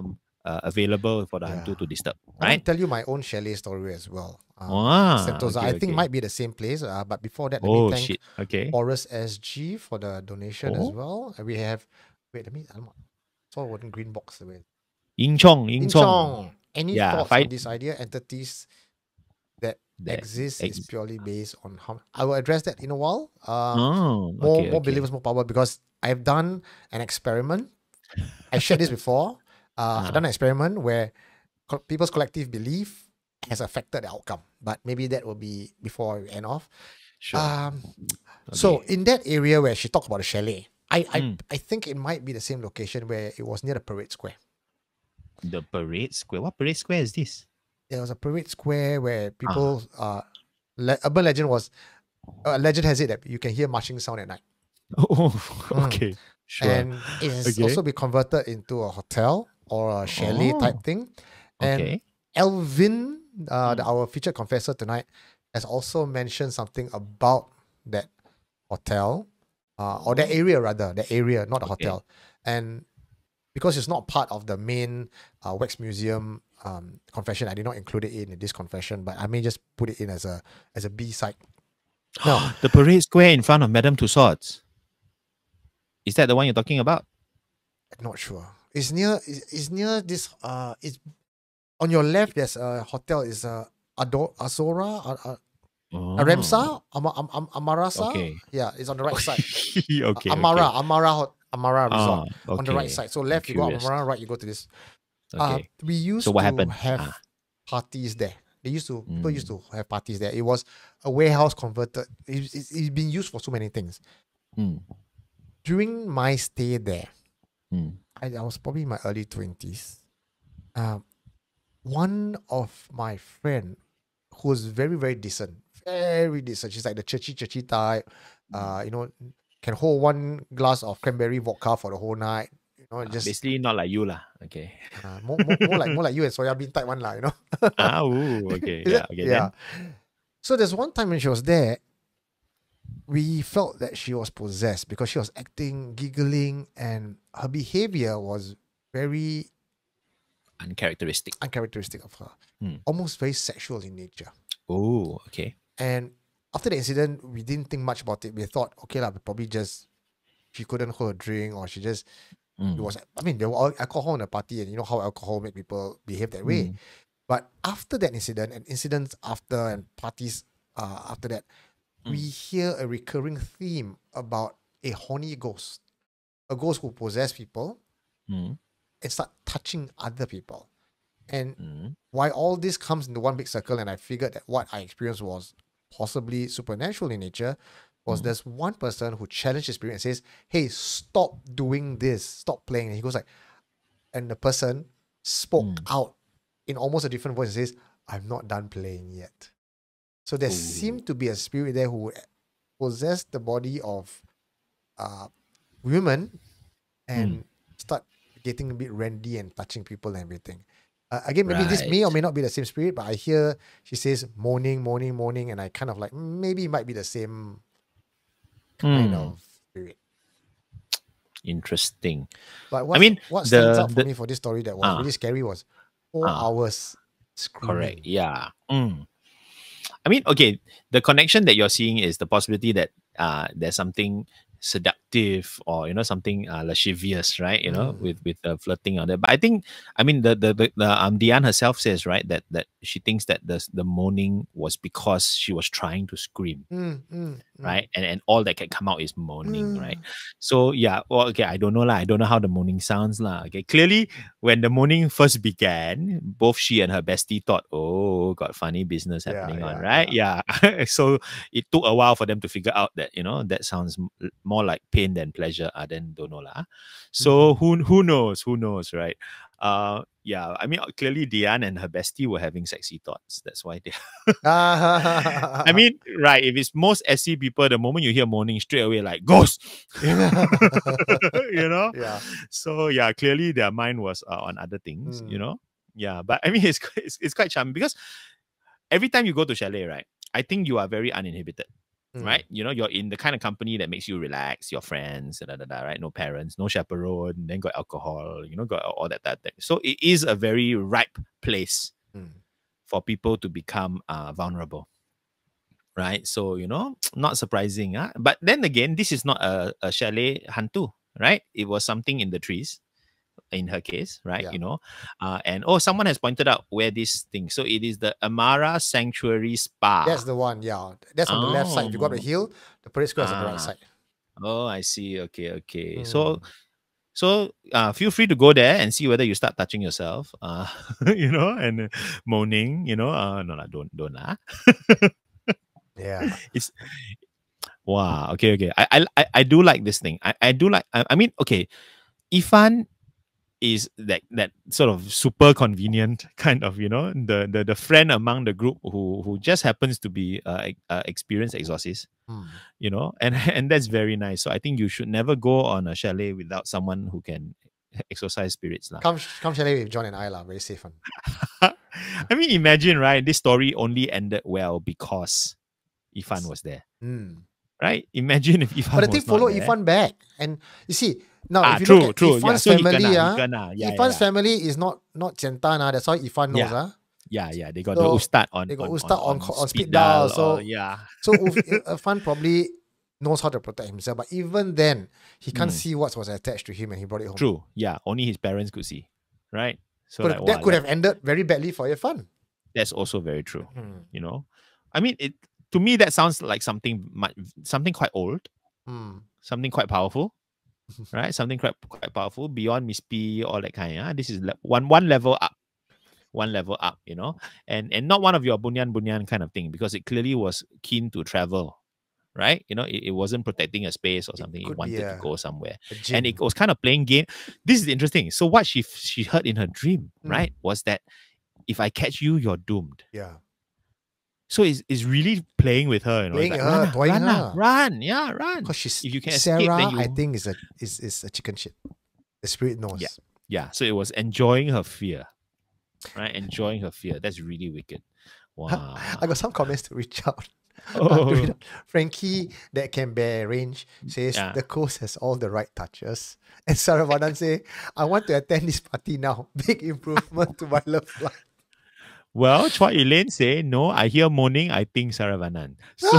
uh, available for the Yeah. hantu to disturb, I want right? to tell you my own chalet story as well. Um, Ah, Sentosa, okay, I think okay. might be the same place. Uh, but before that, let me Oh thank shit. Okay. Forest S G for the donation as Oh. well. And we have, wait, let me, I saw one green box away. Ying Chong, Ying In Chong. Chong, any Yeah, thoughts fight- on this idea? Entities that, That exist is ex- purely based on how. I will address that in a while. Um, Oh, more okay, more okay. believers, more power. Because I've done an experiment. I shared this before. Uh, I've Ah. done an experiment where co- people's collective belief has affected the outcome. But maybe that will be before we end off. Sure. Um, So Okay. in that area where she talked about the chalet, I I, Mm. I think it might be the same location where it was near the parade square. The parade square. What parade square is this? There was a parade square where Ah. people uh le- urban legend was uh, legend has it that you can hear marching sound at night. Oh, Mm. okay. Sure. And it has Okay. also been converted into a hotel or a chalet type Oh, thing. And okay. Elvin, uh, the, Mm. our featured confessor tonight, has also mentioned something about that hotel, uh, or that Oh. area rather, the area, not the Okay. hotel. And because it's not part of the main uh, Wax Museum um, confession, I did not include it in this confession, but I may just put it in as a as a B side. No, The parade square in front of Madame Tussauds. Is that the one you're talking about? not sure. It's near. It's, it's near this. Uh, it's on your left. There's a hotel. Is a Ado Azora, uh, uh, Oh. Aramsa, Ama, Am, Am, Amarasa. Okay. Yeah, it's on the right side. okay. Amara, okay. Amara, Hot- Amara Resort Ah, on the right okay. side. So I'm left you go curious. Amara, right you go to this. Uh, Okay. we used So what to happened? have Ah. parties there. They used to people used Mm. to have parties there. It was a warehouse converted. It's, it's, it's been used for so many things. Mm. During my stay there, Mm. I, I was probably in my early twenties. Um, one of my friend who was very very decent, very decent. She's like the churchy churchy type. Uh, you know, can hold one glass of cranberry vodka for the whole night. You know, Ah, just basically not like you lah. Okay. uh, more, more, more like more like you and soya bean type one lah. You know. ah, ooh, okay. Is Yeah. it? Okay. Yeah. Then. So there's one time when she was there, we felt that she was possessed because she was acting, giggling, and her behavior was very Uncharacteristic. uncharacteristic of her, Hmm. almost very sexual in nature. Oh, okay. And after the incident, we didn't think much about it. We thought, okay, lah, probably just she couldn't hold a drink, or she just Mm. it was. I mean, there was alcohol in the party, and you know how alcohol make people behave that way. Mm. But after that incident, and incidents after, and parties uh, after that, we hear a recurring theme about a horny ghost, a ghost who possess people Mm. and start touching other people. And Mm. why all this comes into one big circle, and I figured that what I experienced was possibly supernatural in nature, was Mm. there's one person who challenged his spirit and says, hey, stop doing this, stop playing. And he goes like, and the person spoke Mm. out in almost a different voice and says, I'm not done playing yet. So there Ooh. seemed to be a spirit there who possessed the body of uh, women and start getting a bit randy and touching people and everything. Uh, again, maybe this may or Right. may not be the same spirit, but I hear she says moaning, moaning, moaning, and I kind of like, maybe it might be the same kind Mm. of spirit. Interesting. But what, mean, what the- stands out for the- me for this story that was Ah. really scary was four Ah. hours screaming. Correct. Yeah. Mm. I mean, okay, the connection that you're seeing is the possibility that uh, there's something seductive or you know something uh, lascivious, right? You know, Mm. with with uh, flirting on there. But I think, I mean, the the, the, the um Diane herself says right that that she thinks that the the moaning was because she was trying to scream, Mm, mm, mm. right? And and all that can come out is moaning, Mm. right? So yeah, well, okay, I don't know lah. I don't know how the moaning sounds lah. Okay, clearly when the moaning first began, both she and her bestie thought, oh, got funny business Yeah, happening on, yeah, right? Yeah. So it took a while for them to figure out that you know that sounds m- more like pain than pleasure. Uh, then don't know lah. So who who knows? Who knows, right? Uh, yeah. I mean, clearly Diane and her bestie were having sexy thoughts. That's why they. Ah. I mean, right? If it's most S C people, the moment you hear moaning, straight away like ghost. you know. yeah. So yeah, clearly their mind was uh, on other things. You Mm. know. Yeah, but I mean, it's, quite- it's it's quite charming because every time you go to chalet, right? I think you are very uninhibited. Mm. right? You know, you're in the kind of company that makes you relax, your friends, da, da, da, right? No parents, no chaperone, then got alcohol, you know, got all that, that, that. So it is a very ripe place Mm. for people to become uh, vulnerable, right? So, you know, not surprising. Huh? But then again, this is not a, a chalet hantu, right? It was something in the trees in her case, right? Yeah. You know, uh, and oh, someone has pointed out where this thing. So it is the Amara Sanctuary Spa. That's the one. Yeah, that's on the left side. If you go up the Oh. hill, the parade square is on the right Ah. side. Oh, I see. Okay, okay. Mm. So, so uh, feel free to go there and see whether you start touching yourself, uh, you know, and uh, moaning, you know. Uh, no, lah, don't, don't lah. Yeah. It's wow. Okay, okay. I, I, I- I do like this thing. I, I do like. I, I mean, okay. Ifan is that that sort of super convenient kind of, you know, the the, the friend among the group who who just happens to be uh, ex- uh experienced exorcist, Mm. you know, and and that's very nice. So I think you should never go on a chalet without someone who can exorcise spirits lah. Come, come chalet with John and I lah. Very safe one. I mean, imagine, right? This story only ended well because Ifan was there, Mm. right? Imagine if Ifan But the thing was not followed there. Ifan back, and you see now Ah, if you true, look at true. Yeah, Ifan's so he family, kena, he ah, kena. Yeah, Ifan's yeah. family is not not Jantan, ah. That's how Ifan knows, Yeah. ah. Yeah, yeah, they got So, the ustad on. they got on, ustad on on, co- on speed speed dial, dial. so- or- yeah, So Uf- Irfan probably knows how to protect himself, but even then, he can't Mm. see what was attached to him, and he brought it home. true. Yeah, only his parents could see, right? So Could like, have- that wow, could that- have ended very badly for Irfan. that's also very true. Mm. You know, I mean, it to me that sounds like something much, something quite old, Mm. something quite powerful, right? Something quite quite powerful beyond Miss P, all that kind. Yeah, this is le- one one level up, one level up. You know, and and not one of your bunyan bunyan kind of thing, because it clearly was keen to travel, right? You know, it, it wasn't protecting a space or something. It could be wanted to a- go somewhere. A And gym. it was kind of playing game. This is interesting. So what she she heard in her dream, Mm. right, was that if I catch you, you're doomed. yeah. So it's, it's really playing with her, you know. It's Playing like, her, run, ah, toying run, ah, her. run, yeah, run. Because she's If you can escape, Sarah, then you- I think is a is, is a chicken shit. The spirit knows. Yeah. Yeah. So it was enjoying her fear, right? Enjoying her fear. That's really wicked. Wow. I got some comments to reach out. Oh. To read out. Frankie, that can bear range, says Yeah. the coast has all the right touches. And Saravanan say, I want to attend this party now. Big improvement to my love life. Well, Chua Elaine say, no, I hear moaning, I think Saravanan. So,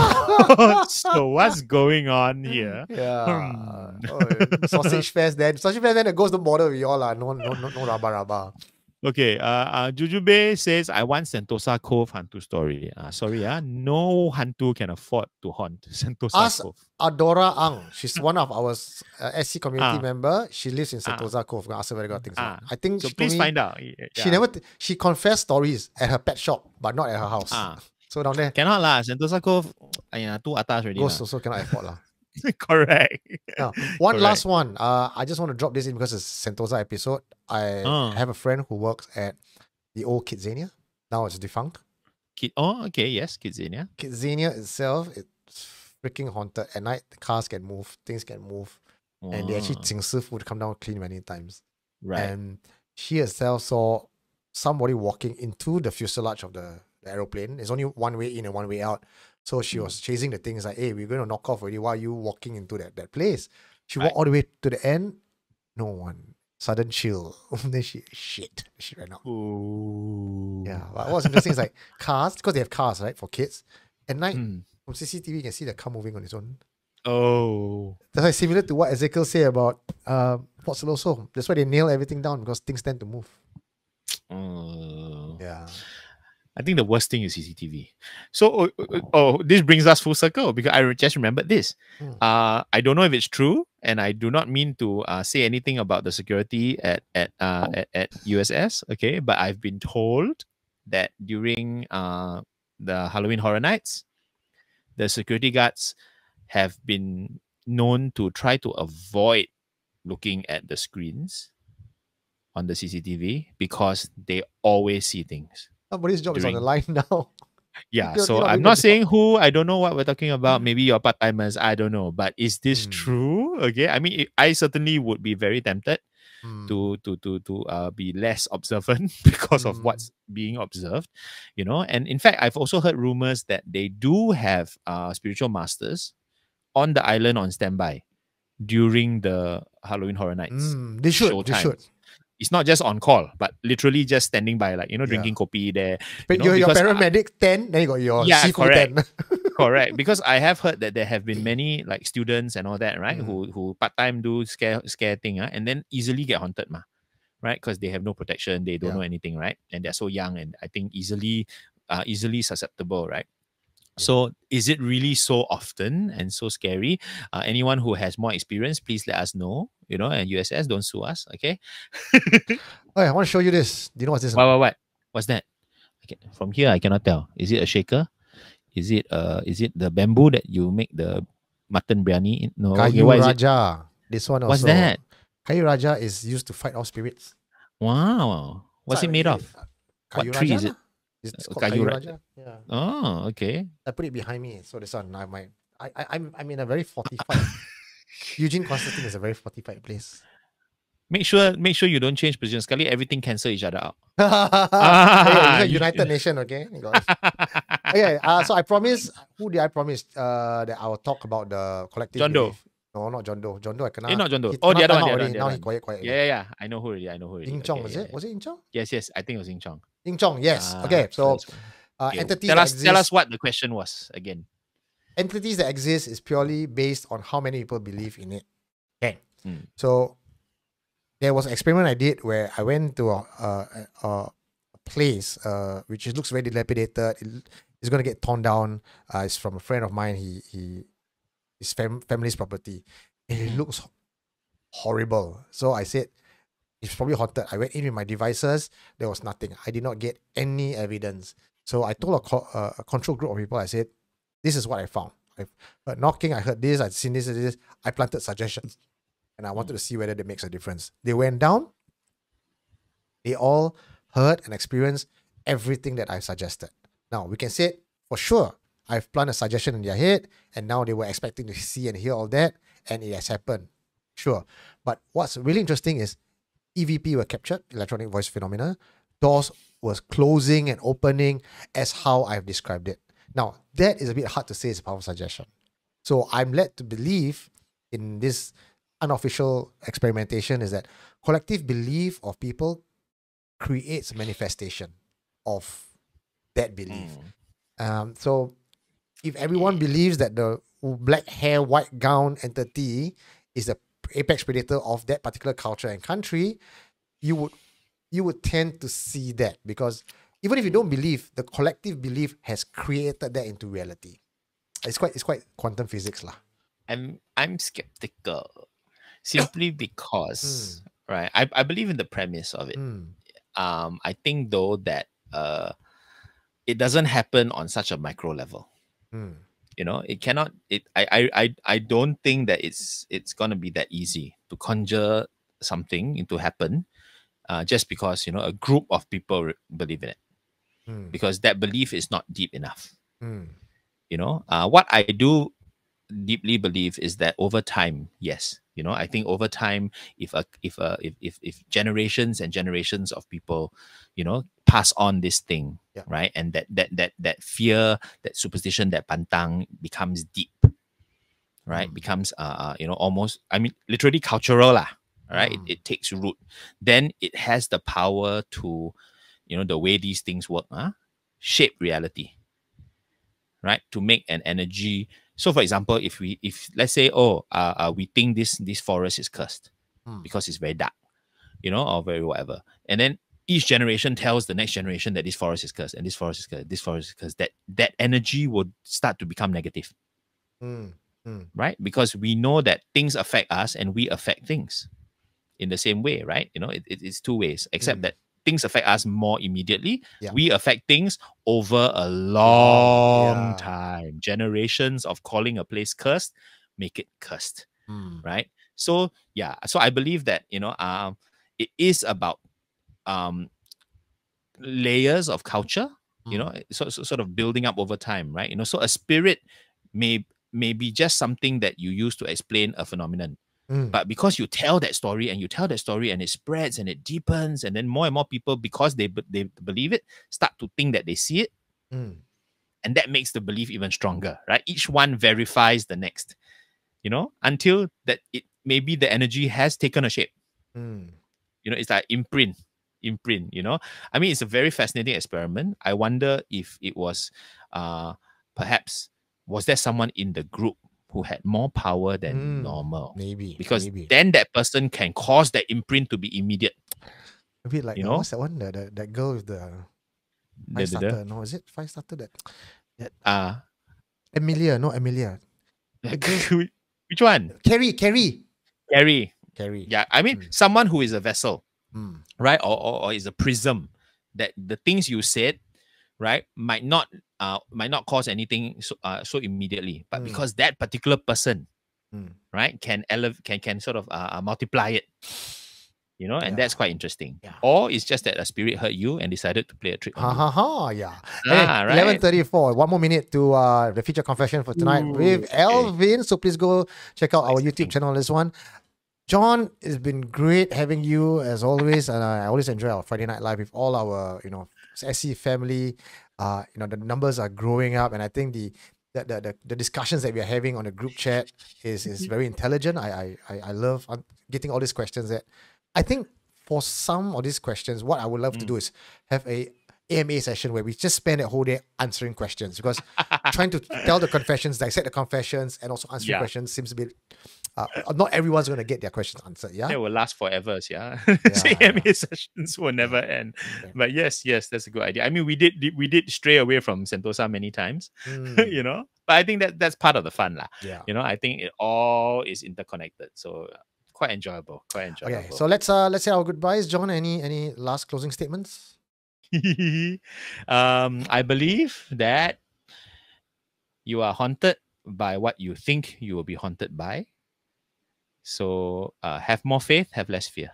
so what's going on here? Yeah. Hmm. Oh, sausage fest then. Sausage fest then the ghost don't bother with y'all lah. No, no, no, no raba raba. Okay, uh, uh, Jujube says, I want Sentosa Cove Hantu story. Uh, sorry, uh, no Hantu can afford to haunt Sentosa Ask Cove. Adora Ang. She's one of our uh, S C community Ah. member. She lives in Ah. Sentosa Cove. Gonna ask her whether got things. Ah. I think So she please told me find out. She never. T- she confessed stories at her pet shop, but not at her house. Ah. So down there, Cannot lah. Sentosa Cove, ayah, too atas already. ghosts lah. also cannot afford lah. Correct. Now, one Correct. last one. Uh, I just want to drop this in because it's Sentosa episode. I Ah. have a friend who works at the old Kidzania. Now it's defunct. Kid, oh, okay, yes, Kidzania. Kidzania itself, it's freaking haunted. At night, the cars can move, things can move, and they actually Wow. Jing Sifu would come down clean many times. Right. And she herself saw somebody walking into the fuselage of the, the aeroplane. There's only one way in and one way out. So she Mm. was chasing the things like, hey, we're going to knock off already. Why are you walking into that, that place? She Right. walked all the way to the end. No one. Sudden chill. Then she, shit. She ran out. Ooh. Yeah. But what's interesting is like cars, because they have cars, right, for kids. At night, Mm. from C C T V, you can see the car moving on its own. Oh. That's why similar to what Ezekiel said about uh, Port Siloso. That's why they nail everything down because things tend to move. Oh. Yeah. I think the worst thing is C C T V. So, oh, oh, oh, this brings us full circle because I re- just remembered this. Mm. Uh, I don't know if it's true, and I do not mean to uh, say anything about the security at at, uh, at at U S S. Okay, but I've been told that during uh, the Halloween Horror Nights, the security guards have been known to try to avoid looking at the screens on the C C T V because they always see things. Somebody's job is on the line During- now. Yeah, You're- so you're not I'm doing not the saying who, I don't know what we're talking about. Maybe you're part timers, I don't know. But is this Mm. true? Okay, I mean, I certainly would be very tempted Mm. to to to to uh, be less observant because of Mm. what's being observed, you know. And in fact, I've also heard rumors that they do have uh, spiritual masters on the island on standby during the Halloween Horror Nights Mm. They should. They showtime. should. It's not just on call, but literally just standing by, like, you know, Yeah. drinking kopi there. But You know, your, your because I- paramedic ten, then you got your Yeah, seafood correct. ten. correct, because I have heard that there have been many like students and all that, right, Mm. who who part time do scare scare thing, uh, and then easily get haunted, ma, right? Because they have no protection, they don't Yeah. know anything, right? And they're so young, and I think easily, uh, easily susceptible, right? So is it really so often and so scary? Uh, anyone who has more experience, please let us know. You know, and U S S, don't sue us, okay? Oh, I want to show you this. Do you know what's this? What, what, what? What's that? Okay, from here I cannot tell. Is it a shaker? Is it uh is it the bamboo that you make the mutton biryani in? No. Okay, Kayu what is it? Raja. This one also. What's that? Kayu Raja is used to fight off spirits. Wow. What's So it I- made of? uh, What Kayu tree Raja is it? lah. It's, it's Uh, called Kayu Kayu, Raja. Raja. Yeah. Oh, okay. I put it behind me. So this one, I might. I, I I'm I'm in a very fortified. Eugene Constantine is a very fortified place. Make sure make sure you don't change position. Sekali everything cancel each other out. Ah, you- United Nation, okay? Guys. Okay, uh, so I promise. Who did I promise uh, that I will talk about the collective John Doe. belief? No, not John Doe. John Doe, I cannot. Eh, not John Doe. he Oh, the kena other one, time the out other already. one, the Now other he one. quiet, quiet. Yeah, yeah, yeah. I know who already. I know who already. Ying Chong, Okay, is yeah, it? yeah. Was it Ying Chong? Yes, yes. I think it was Ying Chong. Ying Chong, yes. Ah, okay, so that's one. uh, Okay, entities tell that us exist, tell us what the question was again. entities that exist is purely based on how many people believe in it. Okay, Mm. so there was an experiment I did where I went to a, a, a, a place uh, which is- looks very dilapidated. It, it's going to get torn down. Uh, it's from a friend of mine. He he, his fam- family's property. And it looks horrible. So I said, it's probably haunted. I went in with my devices. There was nothing. I did not get any evidence. So I told a, co- uh, a control group of people. I said, this is what I found. I heard knocking. I heard this. I'd seen this and this. I planted suggestions, and I wanted to see whether that makes a difference. They went down. They all heard and experienced everything that I suggested. Now we can say for sure I've planted a suggestion in their head, and now they were expecting to see and hear all that, and it has happened. Sure. But what's really interesting is E V P were captured, electronic voice phenomena. Doors was closing and opening as how I've described it. Now, that is a bit hard to say is a powerful suggestion. So I'm led to believe in this unofficial experimentation is that collective belief of people creates manifestation of that belief. Mm. Um, so if everyone believes that the black hair, white gown entity is the apex predator of that particular culture and country, you would you would tend to see that, because even if you don't believe, the collective belief has created that into reality. It's quite it's quite quantum physics lah. I'm I'm skeptical simply because right, I, I believe in the premise of it. Mm. Um, I think though that uh it doesn't happen on such a micro level. Mm. You know, it cannot it I I I, I don't think that it's it's gonna be that easy to conjure something into happen uh, just because, you know, a group of people re- believe in it, Mm. because that belief is not deep enough. Mm. You know, uh, what I do deeply believe is that over time, yes, you know, I think over time, if a if a if if, if generations and generations of people, you know, pass on this thing, Yeah. right, and that that that that fear, that superstition, that pantang becomes deep, right, Mm. becomes uh, uh you know, almost, I mean, literally cultural lah, right? Mm. It, it takes root. Then it has the power to, you know, the way these things work, huh? Shape reality, right? To make an energy. So, for example, if we, if let's say, oh, uh, uh we think this this forest is cursed Mm. because it's very dark, you know, or very whatever, and then each generation tells the next generation that this forest is cursed and this forest is cursed, this forest is cursed. That that energy would start to become negative, Mm. Mm. right? Because we know that things affect us and we affect things in the same way, right? You know, it, it- it's two ways, except Mm. that things affect us more immediately. Yeah. We affect things over a long yeah. time. Generations of calling a place cursed make it cursed, Mm. right? So yeah, so I believe that, you know, um, it is about um layers of culture, you know, so, so sort of building up over time, right? You know, so a spirit may may be just something that you use to explain a phenomenon, Mm. But because you tell that story and you tell that story and it spreads and it deepens, and then more and more people, because they be- they believe it, start to think that they see it, Mm. and that makes the belief even stronger, right? Each one verifies the next, you know, until that it maybe the energy has taken a shape. Mm. You know, it's like imprint, imprint. You know, I mean, it's a very fascinating experiment. I wonder if it was, uh, perhaps was there someone in the group who had more power than Mm. normal? Maybe. Because maybe. then that person can cause that imprint to be immediate. A bit like you uh, know? what's that one? The, the, that girl with the The- five the- the- starter. No, is it five starter? That that Uh, Emilia, no Emilia. The girl, which one? Carrie, Carrie, Carrie. Carrie. Yeah, I mean, Mm. someone who is a vessel, Mm. right? Or, or, or is a prism, that the things you said, right, might not uh might not cause anything so, uh, so immediately, but Mm. because that particular person, Mm. right, can elev- can can sort of uh, uh, multiply it, you know, and Yeah. that's quite interesting. Yeah. Or it's just that a spirit heard you and decided to play a trick Ha on you. ha ha! Yeah. Ah, right. eleven thirty-four. One more minute to uh, the feature confession for tonight Ooh, with okay. Elvin. So please go check out our Exciting. YouTube channel on this one. John, it's been great having you as always, and I always enjoy our Friday Night Live with all our, you know, S C family. Uh, you know, the numbers are growing up, and I think the the the, the, the discussions that we are having on the group chat is is very intelligent. I I I, I love uh, getting all these questions that I think for some of these questions, what I would love to do is have a A M A session where we just spend a whole day answering questions, because trying to tell the confessions, dissect the confessions, and also answering Yeah. questions seems a bit. Uh, not everyone's going to get their questions answered. Yeah. That will last forever, yeah. Yeah, A M A sessions will never end. Yeah. But yes, yes, that's a good idea. I mean, we did we did stray away from Sentosa many times, Mm, you know. But I think that that's part of the fun, lah. yeah. You know, I think it all is interconnected, so uh, quite enjoyable. Quite enjoyable. Okay. So let's uh let's say our goodbyes. John, any any last closing statements? um, I believe that you are haunted by what you think you will be haunted by. So uh, have more faith, have less fear.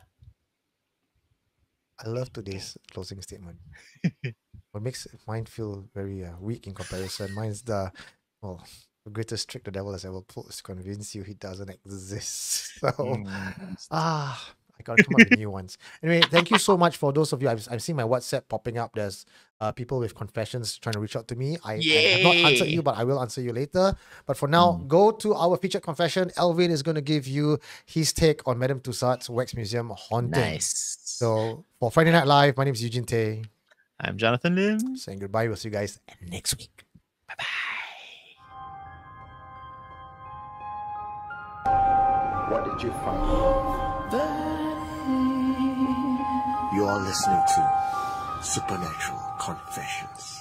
I love today's closing statement. What makes mine feel very uh, weak in comparison. Mine's the well, the greatest trick the devil has ever pulled is to convince you he doesn't exist. So Mm. ah, I gotta come up with new ones. Anyway, thank you so much for those of you. I've I've seen my WhatsApp popping up. There's uh people with confessions trying to reach out to me. I, I have not answered Yay. you, but I will answer you later. But for now, go to our featured confession. Elvin is gonna give you his take on Madame Tussauds Wax Museum haunting. Nice. So for Friday Night Live, my name is Eugene Tay. I'm Jonathan Lim. Saying goodbye. We'll see you guys next week. Bye bye. What did you find? You are listening to Supernatural Confessions.